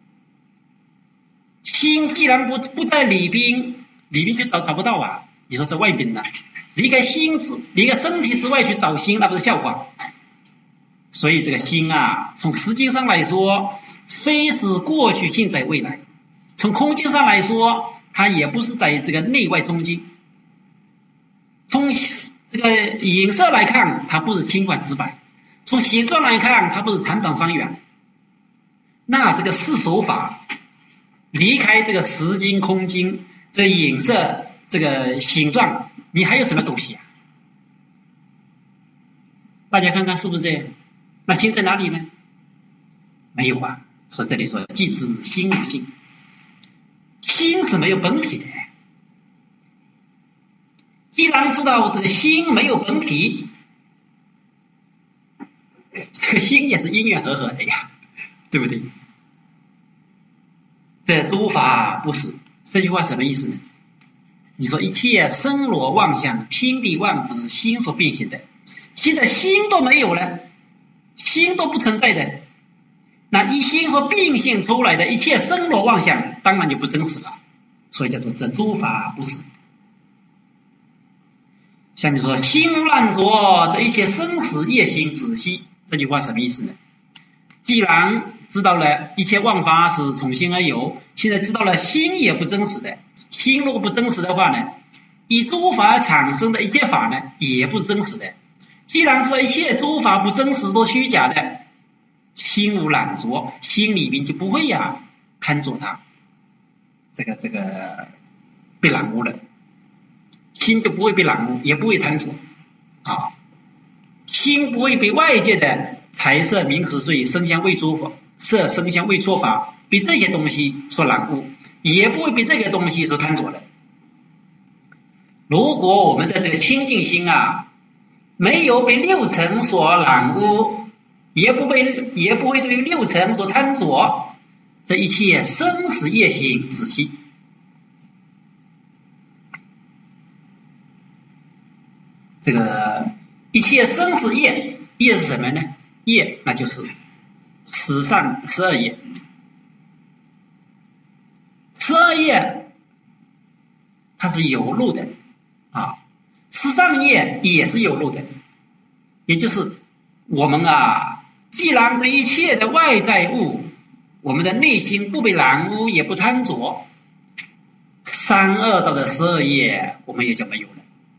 心既然不在里边去找不到啊。你说在外边呢，离开身体之外去找心，那不是笑话。所以这个心啊，从时间上来说，非是过去现在未来；从空间上来说，它也不是在这个内外中间。从这个颜色来看，它不是青黄紫白；从形状来看，它不是长短方圆。那这个四手法离开这个时间空间，这颜色这个形状，你还有什么东西啊？大家看看是不是这样？那心在哪里呢？没有啊。所以这里说即知心无性，心是没有本体的。既然知道这个心没有本体，这个心也是因缘和合的呀，对不对？这诸法不是，这句话什么意思呢？你说一切生罗妄想，天地万物是心所变现的，现在心都没有了，心都不存在的，那一心所变现出来的一切生罗妄想，当然就不真实了。所以叫做这诸法不是。下面说心无染着，这一切生死业行止息，这句话什么意思呢？既然知道了一切万法是从心而有，现在知道了心也不真实的，心如果不真实的话呢，以诸法产生的一切法呢，也不是真实的。既然这一切诸法不真实都虚假的，心无染着，心里面就不会贪着它，这个被染污了，心就不会被染污，也不会贪着心不会被外界的财色名食睡声香味触法被这些东西所染污，也不会被这个东西所贪着的。如果我们的这个清净心没有被六尘所染污，也不会对六尘所贪着，这一切生死业行止息。这个一切生死业是什么呢？业那就是十善12业。12业它是有漏的十善业也是有漏的，也就是我们既然对一切的外在物，我们的内心不被染污，也不贪着，3恶道的12业我们也就没有了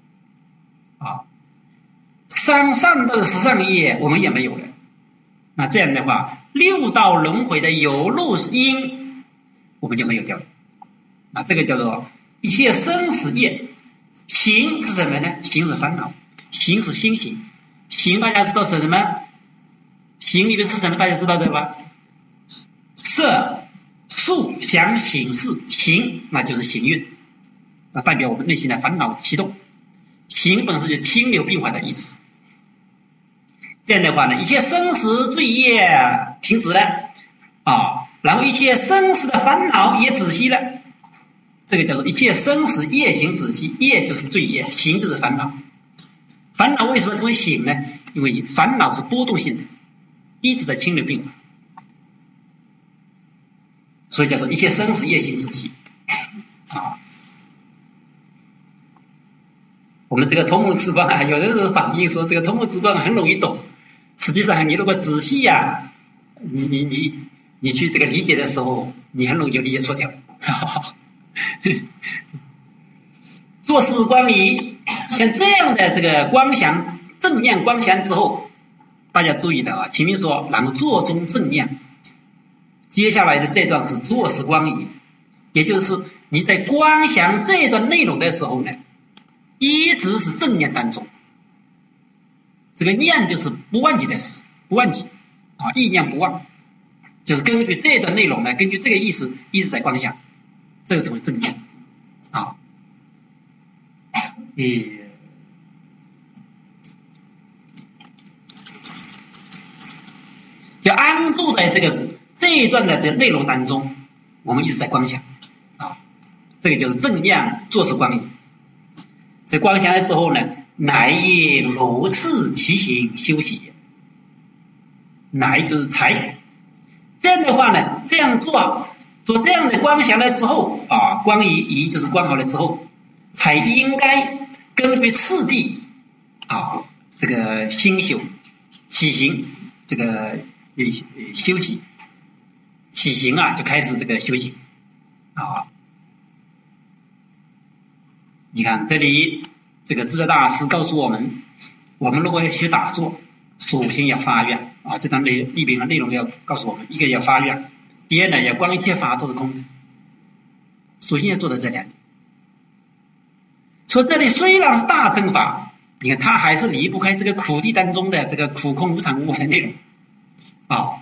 3善道的10善业我们也没有了。那这样的话，6道轮回的有漏因我们就没有掉了。那这个叫做一切生死业。行是什么呢？行是烦恼，行是心行。行大家知道是什么？行里面是什么？大家知道对吧？色受想行识，行那就是行运，那代表我们内心的烦恼启动。行本身就清流变化的意思。这样的话呢，一切生死罪业停止了然后一切生死的烦恼也止息了。这个叫做一切生死业行止息。业就是罪业，行就是烦恼。烦恼为什么成为行呢？因为烦恼是波动性的，一直在清流变化，所以叫做一切生死业行止息我们这个同盟之断有的人反映说这个同盟之断很容易懂，实际上你如果仔细你去这个理解的时候，你很容易就理解错掉了做事光仪，像这样的这个光祥正念光祥之后，大家注意的啊，前面说然后坐中正念，接下来的这段是坐事光仪，也就是你在光祥这段内容的时候呢，一直是正念当中，这个念就是不忘记的事，不忘记啊，意念不忘，就是根据这段内容呢，根据这个意思一直在光祥，这个称为正念啊。就安住在这一段的这个内容当中，我们一直在光祥啊，这个就是正念坐事光仪。这光祥的时候呢，乃也如次其行修习也，乃就是才。这样的话呢，这样做这样的光祥了之后啊，光仪就是光好了之后，才应该根据次第啊，这个心修起行，这个修习起行啊，就开始这个修行啊。你看这里这个智者大师告诉我们，我们如果要学打坐，首先要发愿啊，这段里面的内容要告诉我们，一个要发愿，第二呢要观一切法都是空，首先要做到这两点。说这里虽然是大乘法，你看它还是离不开这个苦地当中的这个苦空无常无我的内容啊。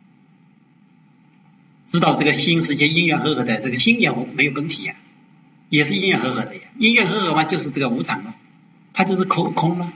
知道这个心是一些因缘和合的，这个心也没有本体呀，也是因缘和合的呀。因缘和合嘛，就是这个无常了，它就是空了。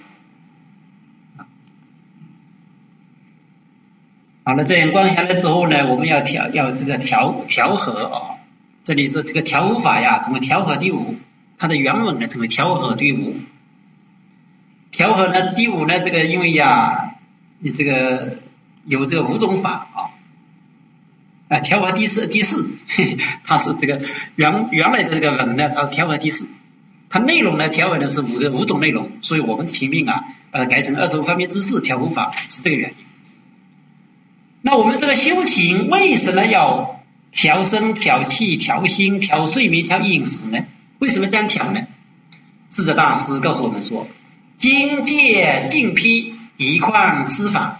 好了，这样光下来之后呢，我们要这个调和啊。这里是这个调和法呀，成为调和第五，它的原文呢成为调和第五。调和呢第五呢，这个因为呀，你这个有这个五种法啊，调和第四，它是这个原来的这个文呢，它是调和第四，它内容呢调和的是五种内容，所以我们前面啊把它改成25方面之4调和法，是这个原因。那我们这个修行为什么要调身、调气、调心、调睡眠、调饮食呢？为什么这样调呢？智者大师告诉我们说，经戒净披，一况施法。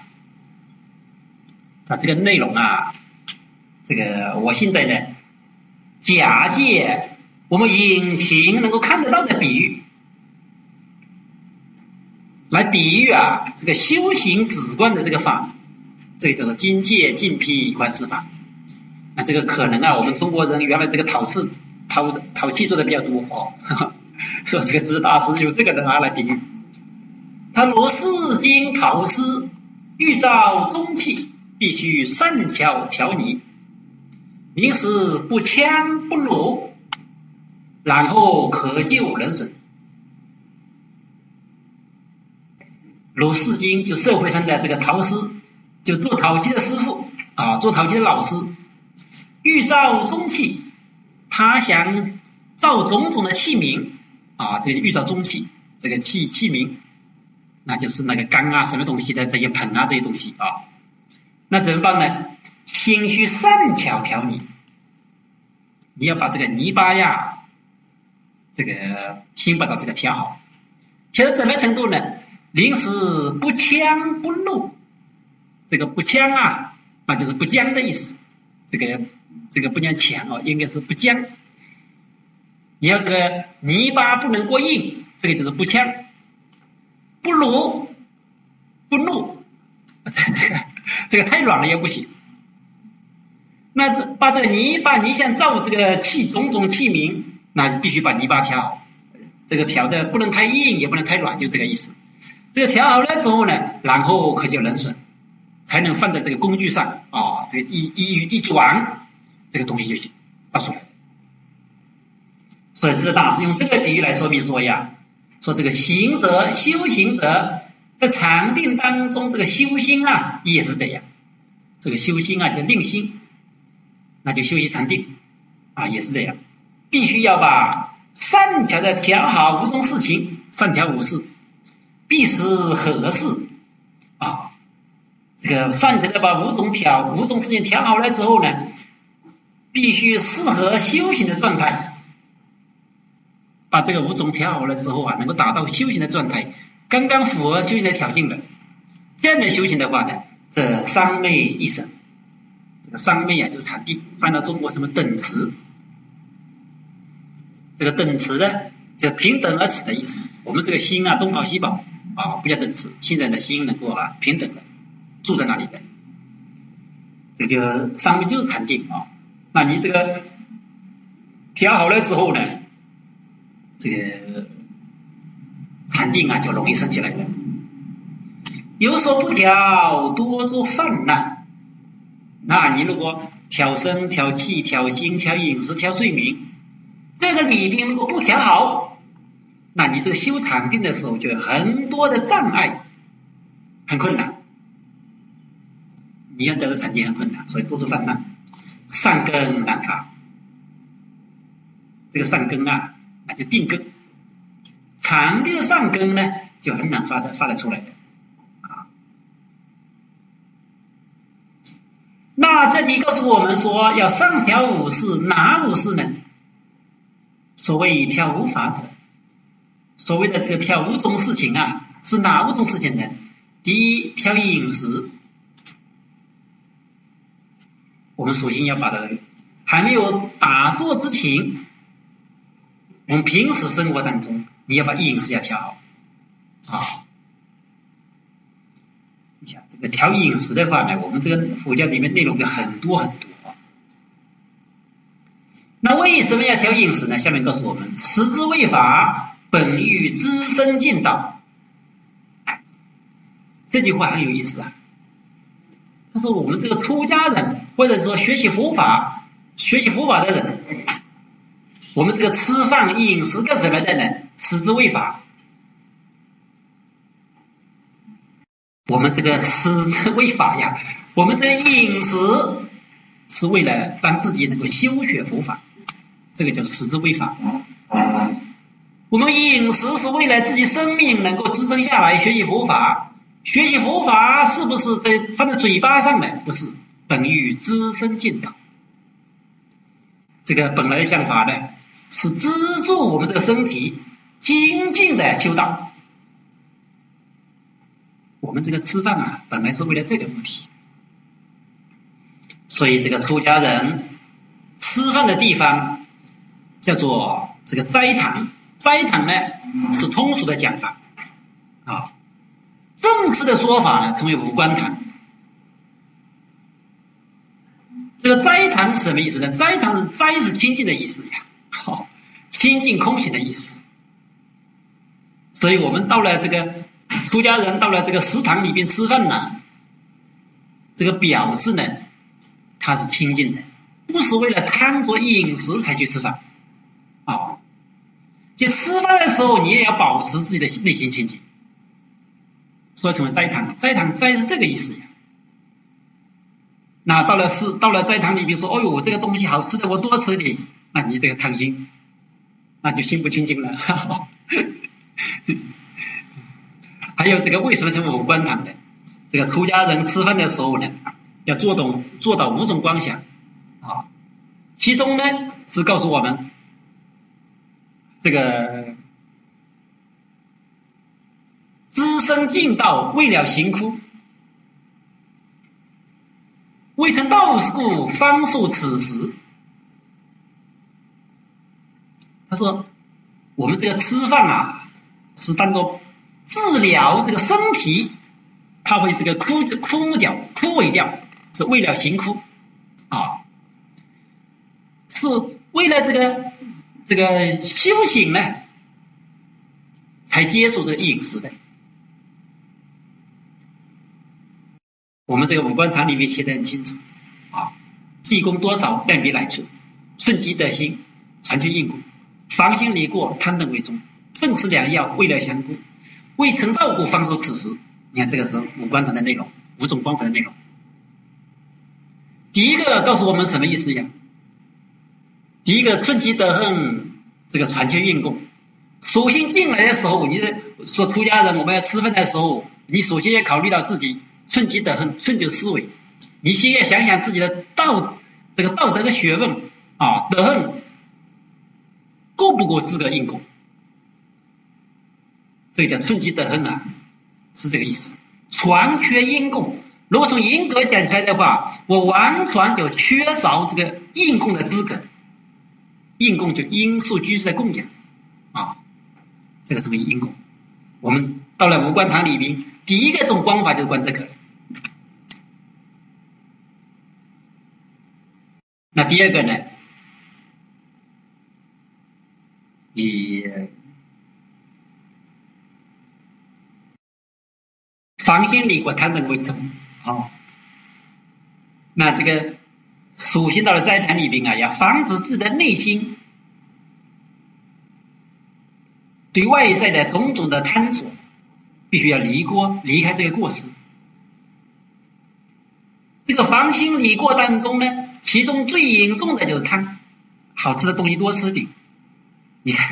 这个内容啊，这个我现在呢假借我们眼前能够看得到的比喻，来比喻啊这个修行止观的这个法，这个叫做经戒净披，一况施法。那这个可能啊，我们中国人原来这个讨气做的比较多说这个智大师有这个拿来比喻，他如世经考试，欲照中气，必须善巧调理，明时不强不鲁，然后可救人生。如世经就社会上的这个陶师，就做陶器的师傅啊，做陶器的老师，欲造中器，他想造种种的器皿啊，这个欲造中器，这个器皿，那就是那个缸啊，什么东西的这些盆啊，这些东西啊，那怎么办呢？心需善巧调理，你要把这个泥巴呀，这个先把它这个调好，调到怎么程度呢？临时不呛不怒，这个不呛啊，那就是不僵的意思。这个不讲强哦，应该是不僵。你要这个泥巴不能过硬，这个就是不呛。不鲁不怒，这个太软了也不行。那把这个泥巴，你想造这个种种器皿，那必须把泥巴调好。这个调的不能太硬，也不能太软，就这个意思。这个调好了之后呢，然后可就人损，才能放在这个工具上啊，这个一转，这个东西就造出来了。所以智大师用这个比喻来说明说呀，说这个修行者在禅定当中，这个修心啊也是这样，这个修心啊叫令心，那就修习禅定啊也是这样，必须要把善巧的调好五种事情，善调五事，必是合适啊。这个善巧的把五种事情调好了之后呢，必须适合修行的状态。 把这个五种调好了之后啊，能够达到修行的状态，刚刚符合修行的条件了。这样的修行的话呢，这三昧一生，这个三昧啊，就是禅定，翻到中国什么等持，这个等持呢，就平等而持的意思。我们这个心啊，东跑西跑啊，不叫等持，现在的心能够啊平等的住在那里的，这就三昧就是禅定啊。那你这个调好了之后呢，这个禅定啊就容易升起来了。有所不调，多作泛滥。那你如果调身、调气、调心、调饮食、调睡眠，这个里边如果不调好，那你这个修禅定的时候就有很多的障碍，很困难。你要得到禅定很困难，所以多作泛滥，善根难发。这个善根啊，那就定根。禅定的善根呢，就很难发得出来的。那这里告诉我们说，要上调五事，哪五事呢？所谓调五法者，所谓的这个调五种事情啊，是哪五种事情呢？第一，调饮食。我们首先要把它还没有打坐之前，我们平时生活当中，你要把饮食要调好啊。这个调饮食的话呢，我们这个佛教里面内容有很多很多。那为什么要调饮食呢？下面告诉我们：持之谓法，本欲资身进道。这句话很有意思啊。他说我们这个出家人，或者说学习佛法的人，我们这个吃饭饮食干什么的呢？持之谓法。我们这个持之谓法呀，我们这个饮食是为了让自己能够修学佛法，这个叫持之谓法。我们饮食是为了自己生命能够支撑下来学习佛法，学习佛法是不是放在嘴巴上的？不是，本欲资身进道。这个本来的想法呢，是资助我们这个身体精进的修道。我们这个吃饭啊，本来是为了这个目的，所以这个出家人吃饭的地方叫做这个斋堂。斋堂呢是通俗的讲法啊，正式的说法呢称为五官堂。这个斋堂是什么意思呢？斋堂是清净的意思呀，清净空行的意思。所以我们到了这个出家人到了这个食堂里面吃饭呢，这个表示呢，他是清净的，不是为了贪着饮食才去吃饭啊。就吃饭的时候，你也要保持自己的内心清净，所以成为斋堂。斋是这个意思呀。那到了斋堂里，比如说，哦呦，这个东西好吃的，我多吃一点，那你这个贪心，那就心不清净了。还有这个为什么成为五官堂呢？这个出家人吃饭的时候呢，要做到五种观想啊，其中呢是告诉我们，这个资身进道，为了行苦，未成道之故，方述此时。他说，我们这个吃饭啊，是当作治疗这个身体，它会这个枯萎掉，是为了行苦啊，是为了这个修行呢，才接触这个饮食的。我们这个五官堂里面写得很清楚啊，济公多少，量必来处，顺机得心，传去因果，防心离过，贪等为宗，正持良药，为了降故，未成道故，方说此时。你看这个是五官堂的内容，五种光法的内容。第一个告诉我们什么意思呀？第一个顺其得恒，这个传切运功。首先进来的时候，你说出家人我们要吃饭的时候，你首先要考虑到自己顺其得恒，顺就思维。你先要想想自己的这个道德的学问啊，德恒够不够资格运功这个叫寸气得亨啊，是这个意思。全缺因供，如果从因格讲起来的话，我完全就缺少这个应供的资格。应供就因素居士的供养啊，这个称为因供。我们到了无观堂里边，第一个种观法就是观这个。那第二个呢，以防心理或贪等为主。好，那这个属性到了斋坛里边啊，要防止自己的内心对外在的种种的贪着，必须要离开这个过失。这个防心理过当中呢，其中最严重的就是贪，好吃的东西多吃点。你看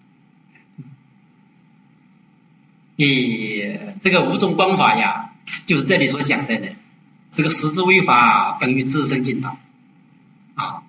这个五种观法呀，就是这里所讲的呢，这个实质为法本于自身尽道啊。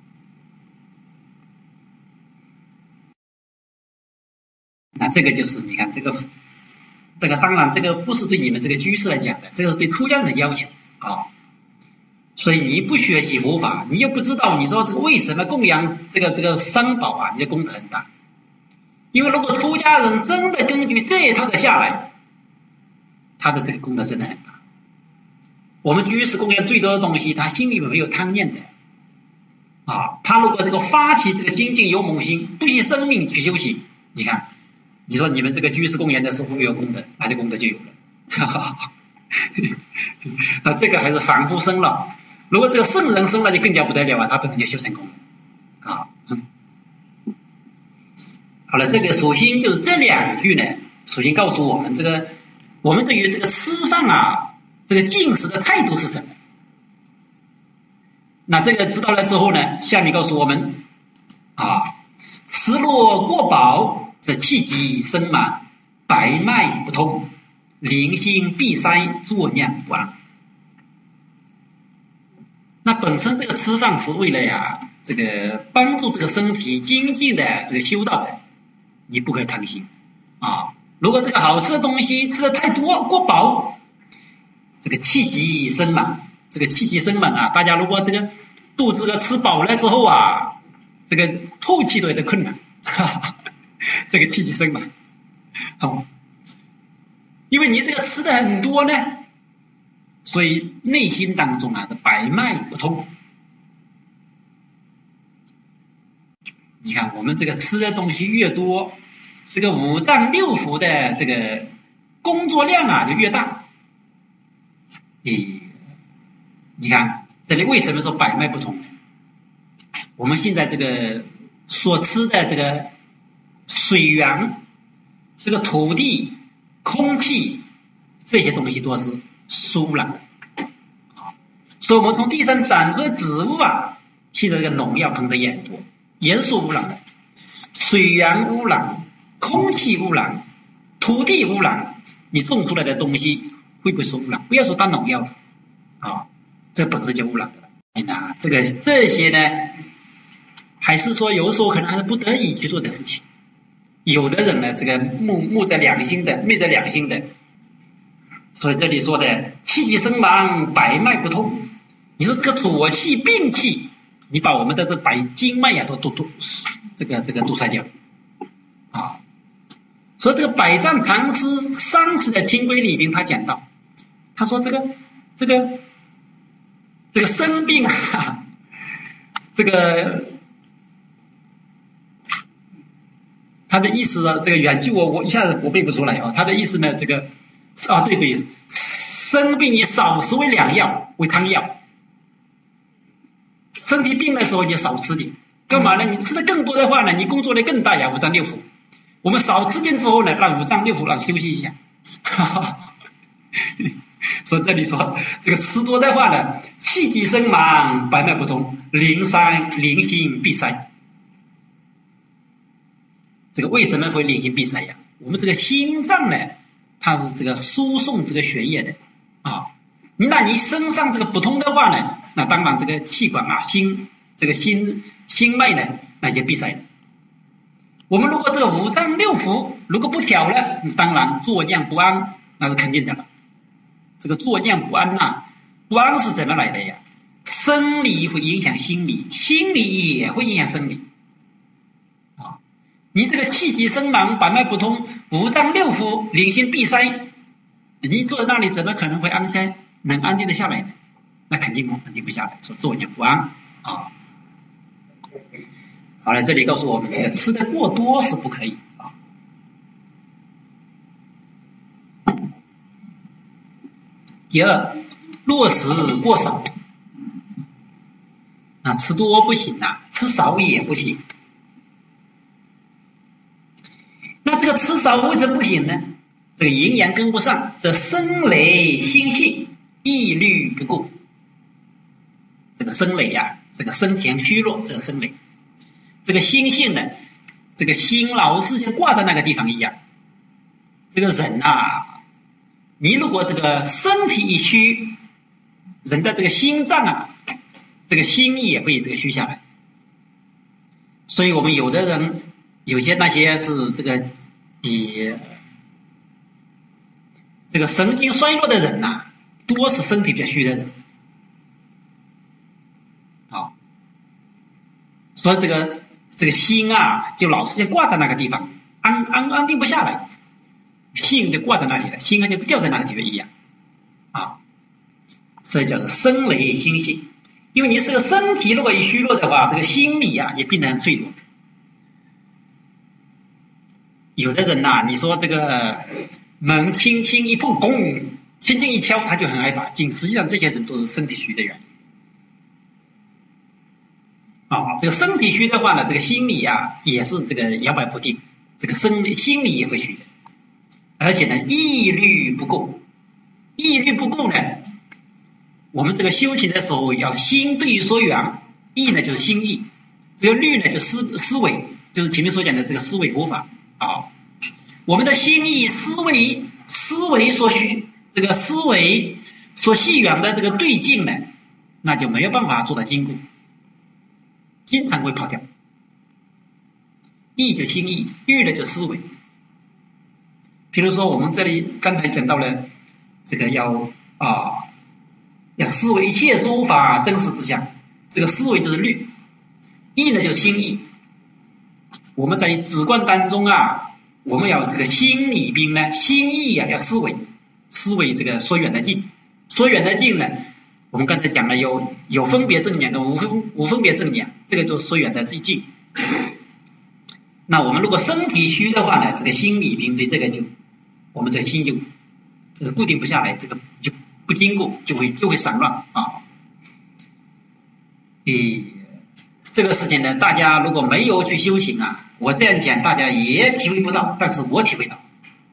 那这个就是你看这个当然这个不是对你们这个居士来讲的，这个是对出家人的要求啊。所以你不学习佛法，你又不知道，你说这个为什么供养这个三宝啊，你的功德很大。因为如果出家人真的根据这一套的下来，他的这个功德真的很大。我们居士供养最多的东西，他心里面没有贪念的啊。他如果这个发起这个精进勇猛心，对生命去修行，你看，你说你们这个居士供养的时候有功德，那这功德就有了。那这个还是凡夫生了。如果这个圣人生了就更加不得了啊，他本身就修成功了啊。好了，这个首先就是这两句呢，首先告诉我们我们对于这个吃饭啊，这个进食的态度是什么？那这个知道了之后呢，下面告诉我们啊，食若过饱，则气机生满，百脉不通，灵心闭塞，作酿不安。那本身这个吃饭是为了这个帮助这个身体精进的这个修道的，你不可以贪心啊！如果这个好吃的东西吃的太多过饱，这个气机生满，这个气机生满啊，大家如果这个肚子吃饱了之后啊，这个吐气都有点困难，这个气机生满，好，因为你这个吃的很多呢。所以内心当中是百脉不通。你看我们这个吃的东西越多，这个五脏六腑的这个工作量就越大。你看这里为什么说百脉不通呢？我们现在这个所吃的这个水源、这个土地、空气这些东西都是受污染的，所以我们从地上长出的植物现在这个农药喷的也很多，也是受污染的。水源污染、空气污染、土地污染，你种出来的东西会不会受污染？不要说当农药了这本身就污染的了。那这些呢，还是说有时候可能还是不得已去做的事情。有的人呢，这个昧着良心的。所以这里说的气机生满，百脉不通。你说这个浊气、病气，你把我们的这百经脉都这个都拆掉啊。所以这个百丈禅师上次的清规里边，他讲到，他说这个生病这个他的意思这个原句我一下子我背不出来他的意思呢，这个对，生病你少吃为良药，为汤药。身体病的时候你少吃点，干嘛呢？你吃的更多的话呢，你工作量更大五脏六腑。我们少吃点之后呢，让五脏六腑让休息一下。所以这里说这个吃多的话呢，气机生满，百脉不通，灵心闭塞。这个为什么会灵心闭塞呀？我们这个心脏呢，它是这个输送这个血液的那你身上这个不通的话呢，那当然这个气管心脉呢，那些闭塞了。 我们如果这个五脏六腑如果不调了，当然作酿不安，那是肯定的了。这个作酿不安不安是怎么来的呀？生理会影响心理，心理也会影响生理。你这个气机增忙，百脉不通，五脏六腑灵心闭塞，你坐在那里怎么可能会能安定的下来呢？那肯定不下来，说作酿不安啊。好了，这里告诉我们，这个吃的过多是不可以啊。第二，若吃过少，吃多不行吃少也不行。那这个吃少为什么不行呢？这个营养跟不上，这生累心性意虑不够。这个生累这个身体虚弱，这个生累。这个心性呢，这个心老是像挂在那个地方一样。这个人你如果这个身体一虚，人的这个心脏这个心也会这个虚下来。所以我们有的人，有些那些是这个这个神经衰弱的人多是身体比较虚的人。好，所以这个心就老是挂在那个地方，安定不下来，心就挂在那里了，心就掉在那个地方一样所以叫做生累心性。因为你这个身体如果一虚弱的话，这个心理也变得很脆弱。有的人你说这个门轻轻一碰，咚，轻轻一敲，他就很害怕。实际上这些人都是身体虚的人。这个身体虚的话呢，这个心理也是这个摇摆不定，这个心理也会虚的。而且呢，意虑不够。意虑不够呢，我们这个修行的时候要心对所缘，意呢就是心意，这个虑呢就是思维，就是前面所讲的这个思维佛法我们的心意思维所需，这个思维所系缘的这个对境呢，那就没有办法做到坚固，经常会跑掉。意就心意，虑呢就思维。比如说我们这里刚才讲到了这个要思维一切诸法真实之相，这个思维就是虑，意呢就是心意。我们在止观当中我们要这个心里边呢，心意要思维这个所远的境。所远的境呢，我们刚才讲了有分别正念跟无分别正念，这个就是所远的境。那我们如果身体虚的话呢，这个心里边对这个我们这个心就这个固定不下来，这个就不坚固，就会散乱这个事情呢，大家如果没有去修行我这样讲大家也体会不到，但是我体会到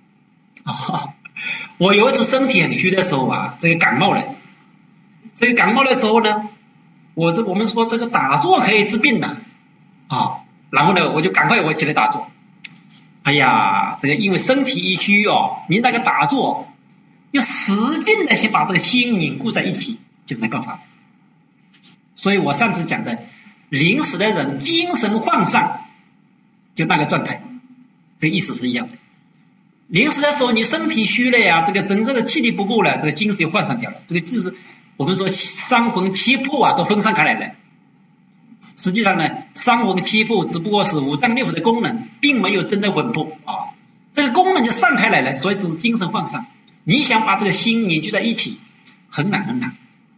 我有一次身体很虚的时候这个感冒了。这个感冒了之后呢，我们说这个打坐可以治病的然后呢我就赶快起来打坐。哎呀，这个因为身体一虚您那个打坐要使劲的先把这个心凝固在一起，就没办法。所以我上次讲的临死的人精神涣散，就那个状态，这个意思是一样的。临死的时候你身体虚了这个整个的气力不够了，这个精神就涣散掉了，这个就是我们说三魂七魄都分散开来了。实际上呢，三魂七魄只不过是五脏六腑的功能，并没有真的稳步这个功能就散开来了，所以这是精神涣散。你想把这个心凝聚在一起，很难很难。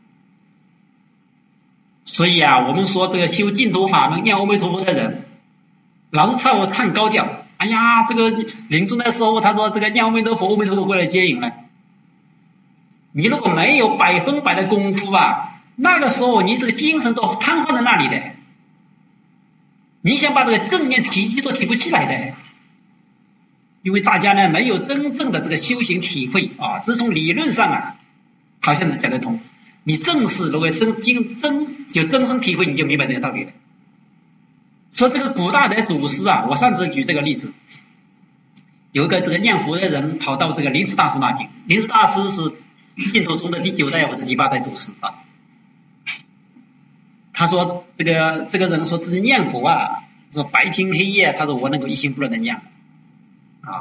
所以我们说这个修净土法门念阿弥陀佛的人，老是唱高调。哎呀，这个临终的时候他说这个念阿弥陀佛，阿弥陀佛过来接引了。你如果没有100%的功夫那个时候你这个精神都瘫痪在那里的，你想把这个正念提起都提不起来的。因为大家呢没有真正的这个修行体会只从理论上好像是讲得通，你正是如果有真正体会，你就明白这个道理了。说这个古大德祖师我上次举这个例子，有一个这个念佛的人跑到这个灵智大师那边，灵智大师是净土宗的第9代或者第8代祖师他说这个人说自己念佛说白天黑夜，他说我能够一心不乱的念啊。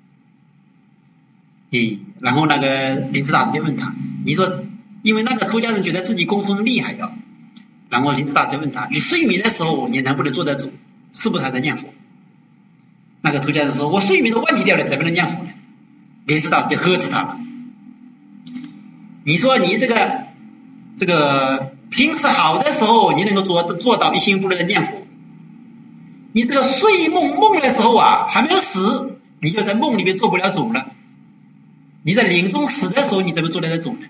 然后那个灵智大师就问他，你说，因为那个出家人觉得自己功夫很厉害的，然后灵智大师就问他，你睡眠的时候你能不能坐得住？是不是还在念佛？那个出家人说，我睡眠都忘记掉了，怎么能念佛呢？灵智大师就呵斥他了，你说你这个平时好的时候你能够做到一心不乱的念佛，你这个睡梦的时候啊，还没有死，你就在梦里面做不了主了。你在临终死的时候，你怎么做得主呢？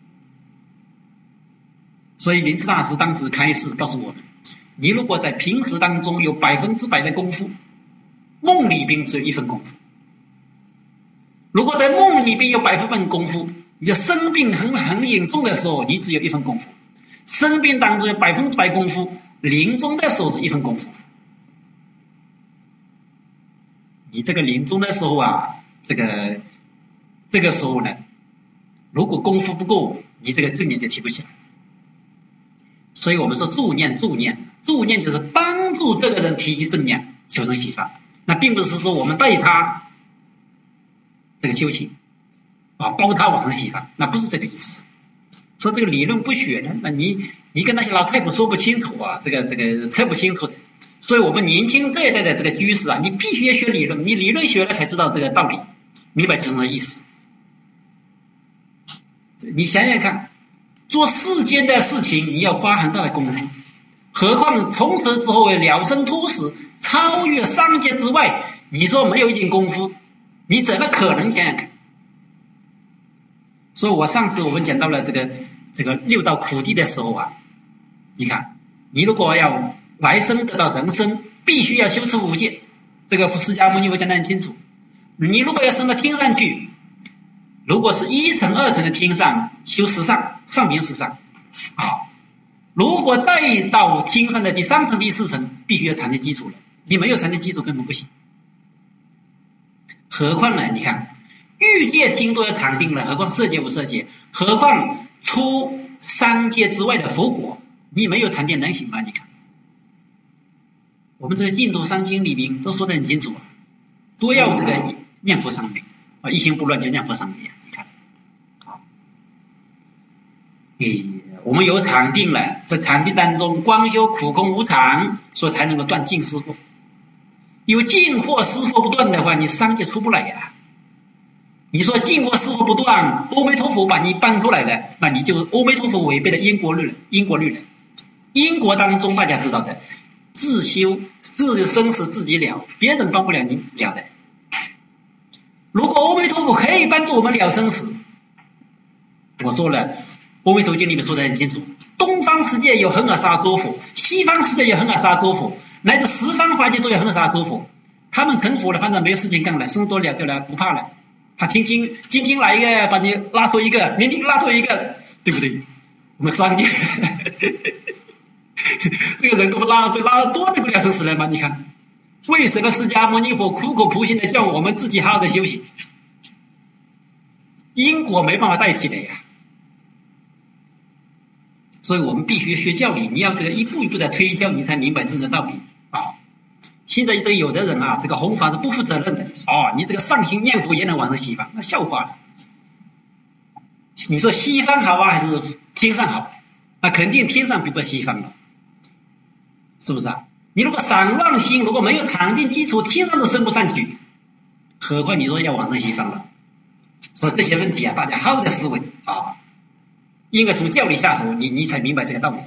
所以灵智大师当时开示告诉我们，你如果在平时当中有100%的功夫，梦里边只有1分功夫。如果在梦里边有100%功夫，你的生病很严重的时候，你只有1分功夫；生病当中有100%功夫，临终的时候是1分功夫。你这个临终的时候啊，这个时候呢，如果功夫不够，你这个正念就提不起来。所以我们说助念就是帮助这个人提起正念，求生西方。那并不是说我们带他这个修行啊，包他往生西方，那不是这个意思。说这个理论不学呢，那你跟那些老太婆说不清楚啊，这个扯不清楚的。所以我们年轻这一代的这个居士啊，你必须要学理论，你理论学了才知道这个道理，明白其中的意思。你想想看，做世间的事情你要花很大的功夫，何况从此之后了生脱死，超越三界之外，你说没有一点功夫，你怎么可能？想想看。所以我上次我们讲到了这个六道苦地的时候啊，你看，你如果要来生得到人生，必须要修持5戒，这个释迦牟尼佛讲得很清楚。你如果要升到天上去，如果是1层2层的天上，修十上，上品十上啊。如果再到天上的第3层第4层，必须要禅定基础了，你没有禅定基础根本不行。何况呢，你看欲界经都要禅定了，何况色界无色界，何况出3界之外的佛果，你没有禅定能行吗？你看我们这个净土三经里面都说得很清楚，都要这个念佛三昧啊，一心不乱就念佛三昧啊。你看好，我们有禅定了，在禅定当中光修苦空无常，所以才能够断尽思惑。有尽惑思惑不断的话，你3界出不来呀。你说尽惑思惑不断，阿弥陀佛把你搬出来了，那你就阿弥陀佛违背了因果律了。因果当中大家知道的，自修自生死自己了，别人帮不了你了的。如果阿弥陀佛可以帮助我们了生死，我说了，阿弥陀经里面说得很清楚，东方世界有恒河沙多佛，西方世界有恒河沙多佛，乃至十方法界都有恒河沙多佛。他们成佛了，反正没有事情干了，生多了就来，不怕了。他今天来一个把你拉出一个，明天拉出一个，对不对？我们3界这个人都拉多得不了生死了吗？你看为什么释迦牟尼佛苦口婆心的叫我们自己好好的修行？因果没办法代替的呀。所以我们必须学教理，你要这个一步一步的推敲，你才明白真正道理啊。现在有的人啊，这个弘法是不负责任的哦，你这个上心念佛也能往生西方，那笑话了。你说西方好啊，还是天上好？那肯定天上比不西方了，是不是啊？你如果散乱心，如果没有禅定基础，天上都升不上去，何况你说要往生西方了？所以这些问题啊，大家好好的思维啊，应该从教理下手，你才明白这个道理。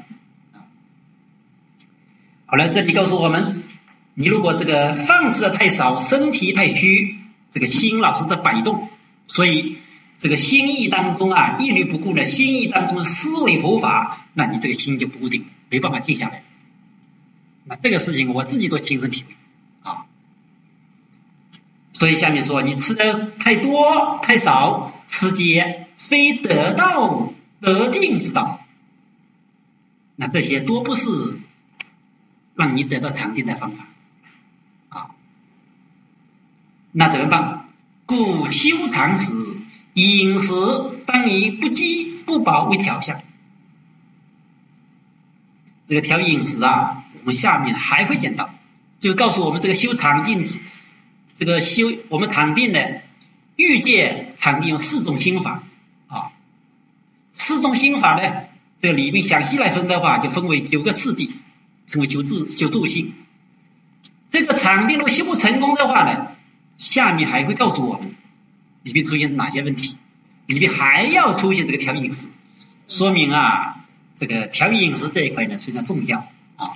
好了，这里告诉我们，你如果这个放置的太少，身体太虚，这个心老是在摆动，所以这个心意当中啊，一律不顾的心意当中的思维佛法，那你这个心就不固定，没办法静下来。那这个事情我自己都亲身体会啊。所以下面说，你吃的太多太少，此皆非得道得定之道。那这些多不是让你得到禅定的方法啊。那怎么办？故修禅时，饮食当以不饥不饱为调相。这个调饮食啊，我们下面还会讲到， 就告诉我们这个修禅定，这个修我们禅定呢，欲界禅定有4种心法啊。4种心法呢，这个里面详细来分的话，就分为9个次第，称为九住心。这个禅定如果修不成功的话呢，下面还会告诉我们里面出现哪些问题，里面还要出现这个调饮食，说明啊，这个调饮食这一块呢非常重要啊。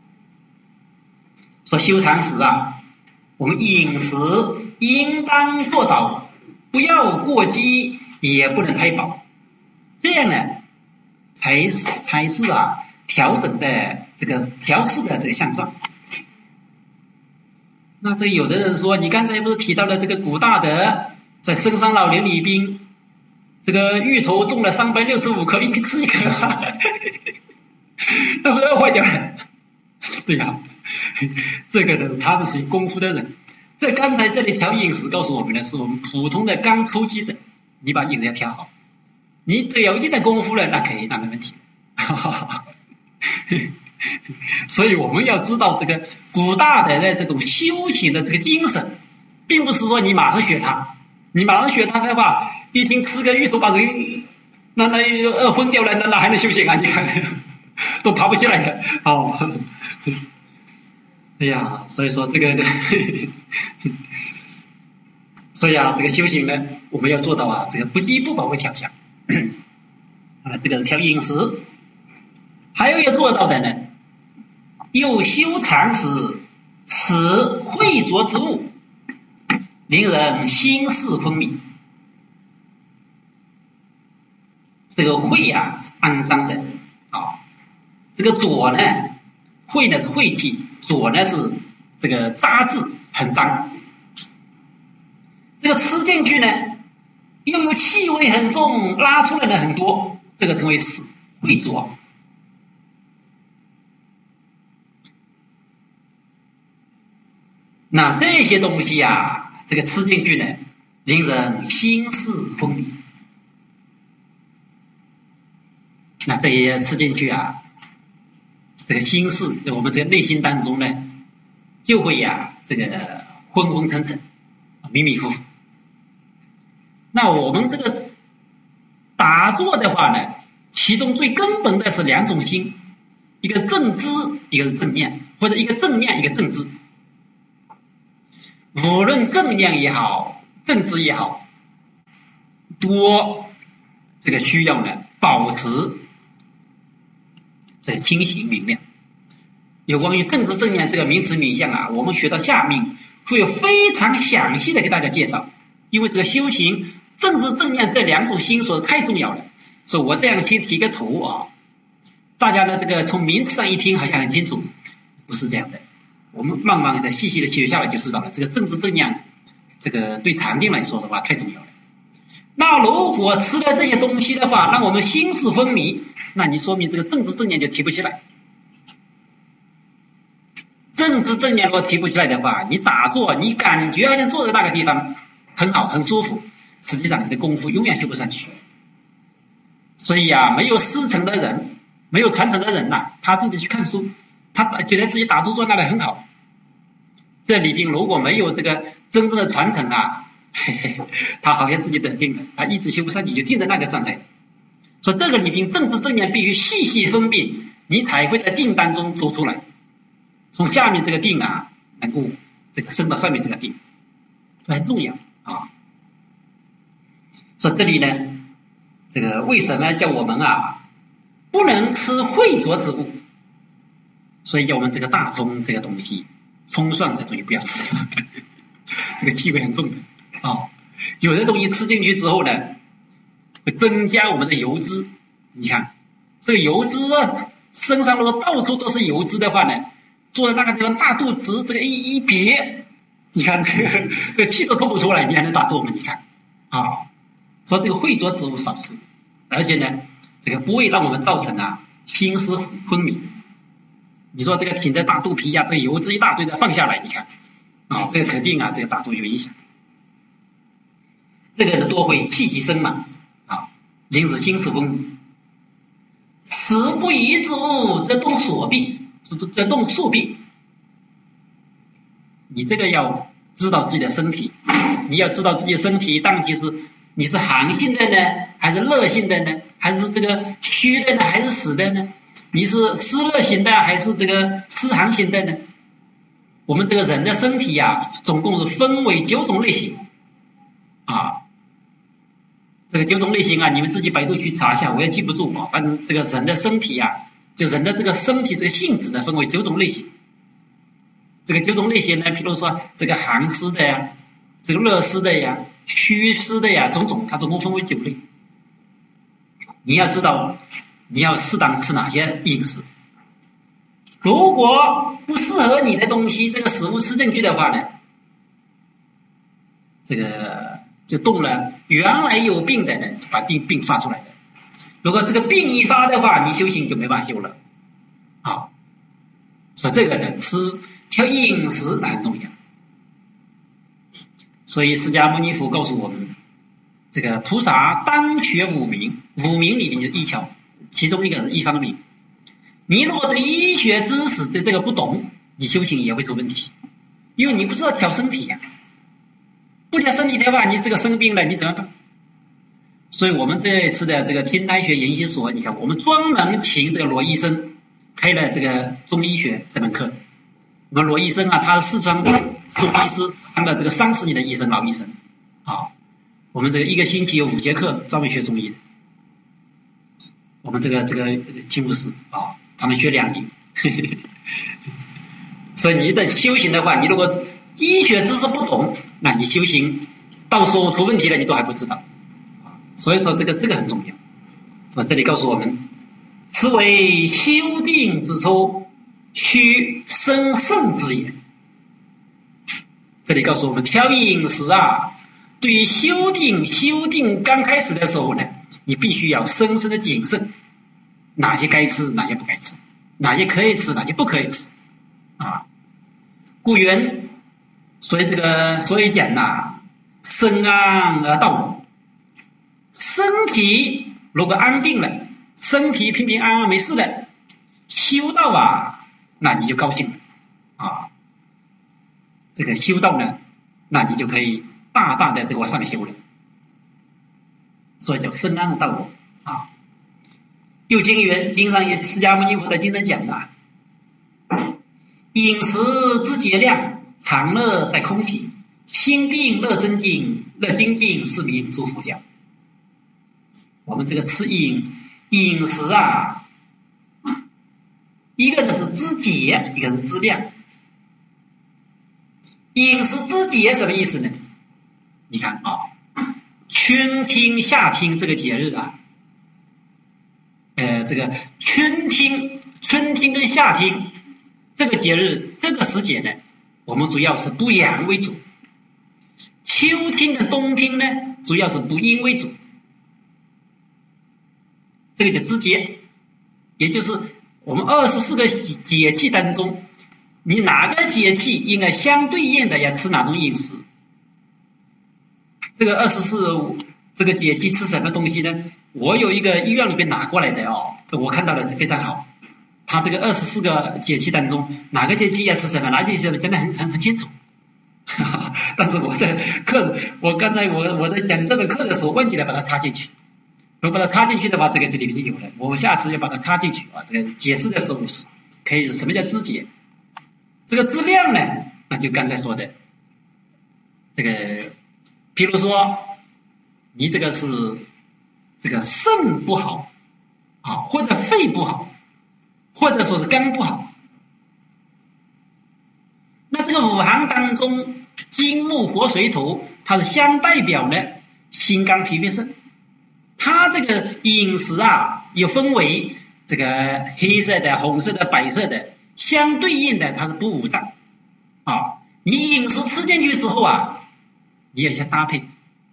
说修禅时啊，我们饮食应当做到不要过饥，也不能太饱，这样呢才是啊调整的这个调试的这个相状。那这有的人说，你刚才不是提到了这个古大德在深山老林里边，这个芋头种了365颗，一天吃1颗那不是坏掉了？对呀，这个呢，他们是有功夫的人。在刚才这里调饮食告诉我们的是我们普通的刚初级者，你把饮食要调好，你得有一定的功夫了，那可以，那没问题。所以我们要知道这个古大德的这种修行的这个精神，并不是说你马上学他，你马上学他的话，一天吃个芋头把人那饿昏掉了，那还能修行啊？你看都爬不起来的哦。哎呀，所以说这个所以啊，这个修行呢，我们要做到啊，这个不饥不饱为调相啊，这个是调饮食。还有要做到的呢，又修禅时使秽浊之物令人心事昏迷。这个秽啊，肮脏的啊，这个浊呢，秽呢是晦气，浊呢是这个杂质，很脏。这个吃进去呢，又有气味很重，拉出来的很多，这个称为秽浊。那这些东西啊，这个吃进去呢，令人心事昏迷。那这些吃进去啊，这个心事，在我们这个内心当中呢，就会呀，这个昏昏沉沉，迷迷糊糊。那我们这个打坐的话呢，其中最根本的是2种心，一个是正知，一个是正念，或者一个正念，一个正知。无论正念也好，正知也好，多这个需要呢保持这清醒明亮。有关于正知正念这个名词名相啊，我们学到下面会有非常详细的给大家介绍。因为这个修行正知正念这2种心所太重要了，所以我这样先提个图啊，大家呢这个从名词上一听好像很清楚，不是这样的。我们慢慢的细细的学下来就知道了，这个正知正念这个对禅定来说的话太重要了。那如果吃了这些东西的话，让我们心事昏迷，那你说明这个正知正念就提不起来。正知正念如果提不起来的话，你打坐你感觉好像坐在那个地方很好很舒服，实际上你的功夫永远修不上去。所以啊，没有师承的人，没有传承的人呐，他自己去看书，他觉得自己打坐坐那里很好。这里边如果没有这个真正的传承啊，他好像自己得定了，他一直修不上去，就定在那个状态。所以这个里边正知正念必须细细分辨，你才会在定当中走出来。从下面这个定啊，能够这个升到上面这个定，这很重要啊。所以这里呢，这个为什么叫我们啊不能吃秽浊之物？所以叫我们这个大葱这个东西，葱蒜这东西不要吃，这个气味很重的啊。有的东西吃进去之后呢，会增加我们的油脂。你看这个油脂啊，身上如果到处都是油脂的话呢，坐在那个地方大肚子，这个一憋，你看这个气都吐不出来，你还能打坐吗？你看啊，所以这个秽浊之物少吃，而且呢，这个不会让我们造成啊心思昏迷。你说这个挺着大肚皮啊，这个油脂一大堆的放下来，你看啊，这个肯定啊，这个打坐有影响。这个呢多会气机生嘛啊，令人心思昏迷。食不宜之物，则动所病，则动宿病。 你这个要知道自己的身体，你要知道自己的身体当其是你是寒性的呢，还是热性的呢，还是这个虚的呢，还是实的呢？你是湿热型的还是这个湿寒型的呢？我们这个人的身体总共是分为9种类型这个9种类型你们自己百度去查一下，我也记不住反正这个人的身体就人的这个身体这个性质呢，分为9种类型。这个9种类型呢，譬如说这个寒湿的这个热湿的虚湿的种种，它总共分为9类。你要知道，你要适当吃哪些饮食。如果不适合你的东西，这个食物吃进去的话呢，这个就动了原来有病的人，把病发出来的。如果这个病一发的话，你修行就没法修了所以这个呢，挑饮食很重要。所以释迦牟尼佛告诉我们，这个菩萨当学五明，五明里面就医巧，其中一个是医方明。你如果对医学知识对这个不懂，你修行也会出问题，因为你不知道调身体不调身体的话，你这个生病了你怎么办？所以我们这一次的这个天台学研习所，你看我们专门请这个罗医生开了这个中医学这门课。我们罗医生他是四川中医师，当了这个30年的医生，老医生我们这个1个星期有5节课专门学中医的。我们这个题目是他们学2年所以你的修行的话，你如果医学知识不懂，那你修行到时候出问题了你都还不知道所以说这个很重要。所以这里告诉我们，此为修定之初，须生胜之也。这里告诉我们，调饮食对于修订刚开始的时候呢，你必须要深深的谨慎，哪些该吃，哪些不该吃，哪些可以吃，哪些不可以吃故云，所以讲生安而道我。身体如果安定了，身体平平安安没事了，修道那你就高兴了这个修道呢，那你就可以大大的这个往上修了。所以叫生安而道我又经云，经上也释迦牟尼佛的经上讲饮食之节量，常乐在空体，心定乐真静，乐精进是名诸佛教。我们这个吃饮食一个呢是知节，一个是知量。饮食知节什么意思呢？你看春天夏天这个节日这个春天跟夏天这个节日这个时节呢，我们主要是补阳为主。秋天跟冬天呢，主要是补阴为主。这个叫知节，也就是我们24个节气当中，你哪个节气应该相对应的要吃哪种饮食。这个24这个节气吃什么东西呢？我有一个医院里面拿过来的我看到的非常好。他这个24个节气当中，哪个节气要吃什么，哪个节气真的很清楚。但是我在刚才我在讲这门课的时候忘记了把它插进去。如果把它插进去的话，这个这里面就有了。我下次要把它插进去这个解释的时候可以什么叫知节？这个知量呢，那就刚才说的这个，譬如说你这个是这个肾不好或者肺不好，或者说是肝不好，那这个五行当中金木火水土，它是相代表呢心肝脾肺肾。它这个饮食又分为这个黑色的、红色的、白色的，相对应的它是补五脏你饮食吃进去之后你也先搭配。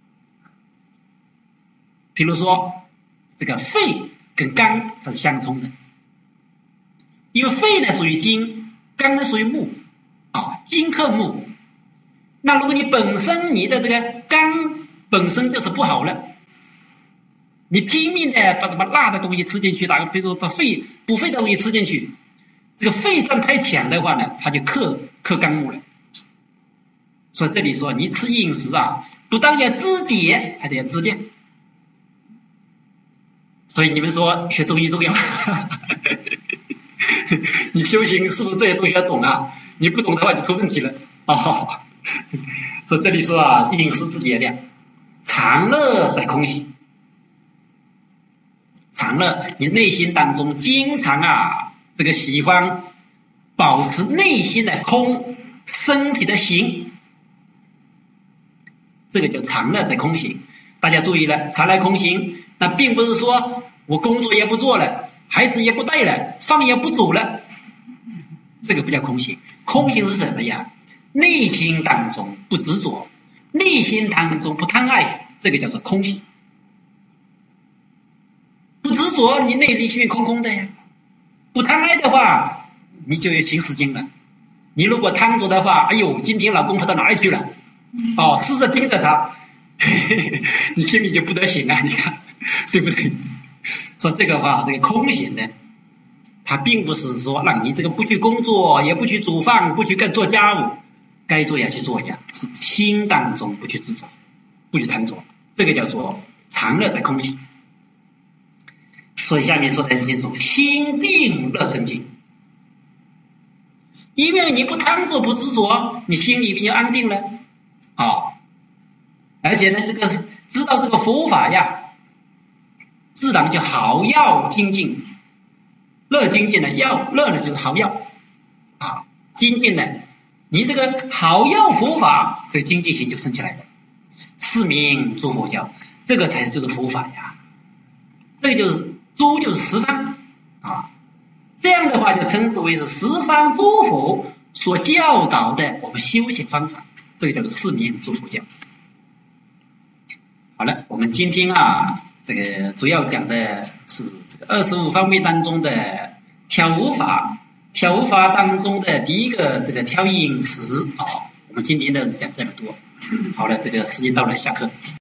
比如说这个肺跟肝它是相冲的，因为肺呢属于金，肝呢属于木金克木。那如果你本身你的这个肝本身就是不好了，你拼命的把辣的东西吃进去，比如说把补肺的东西吃进去，这个肺脏太强的话呢，它就克肝木了所以这里说你吃饮食啊，不但要知节，还得要知量。所以你们说学中医重要你修行是不是这些东西要懂啊？你不懂的话就出问题了所以这里说啊，饮食知节量，常乐在空性。常乐，你内心当中经常啊，这个喜欢保持内心的空，身体的行，这个叫常乐在空行。大家注意了，常乐空行，那并不是说我工作也不做了，孩子也不带了，饭也不煮了，这个不叫空行。空行是什么呀？内心当中不执着，内心当中不贪爱，这个叫做空行。不执着，你内心空空的呀。不贪爱的话，你就有行使劲了。你如果贪着的话，哎呦，今天老公跑到哪里去了？时时盯着他，你心里就不得行啊！你看，对不对？说这个话，这个空行的，它并不是说让你这个不去工作，也不去煮饭，不去做家务，该做也去做呀，是心当中不去执着，不去贪着，这个叫做常乐在空行。所以下面说的很清楚，心定乐正静。因为你不贪着不执着，你心里比较安定了而且呢，这个知道这个佛法呀，自然就好药精进。乐精进的药，乐呢就是好药精进呢，你这个好药佛法，这个精进性就升起来了。是名诸佛教，这个才就是佛法呀。这个就是诸就是十方这样的话就称之为是十方诸佛所教导的我们修行方法，这个叫做是名诸佛教。好了，我们今天这个主要讲的是这个25方面当中的调无法，调无法当中的第一个这个调饮食我们今天的讲这么多。好了，这个时间到了，下课。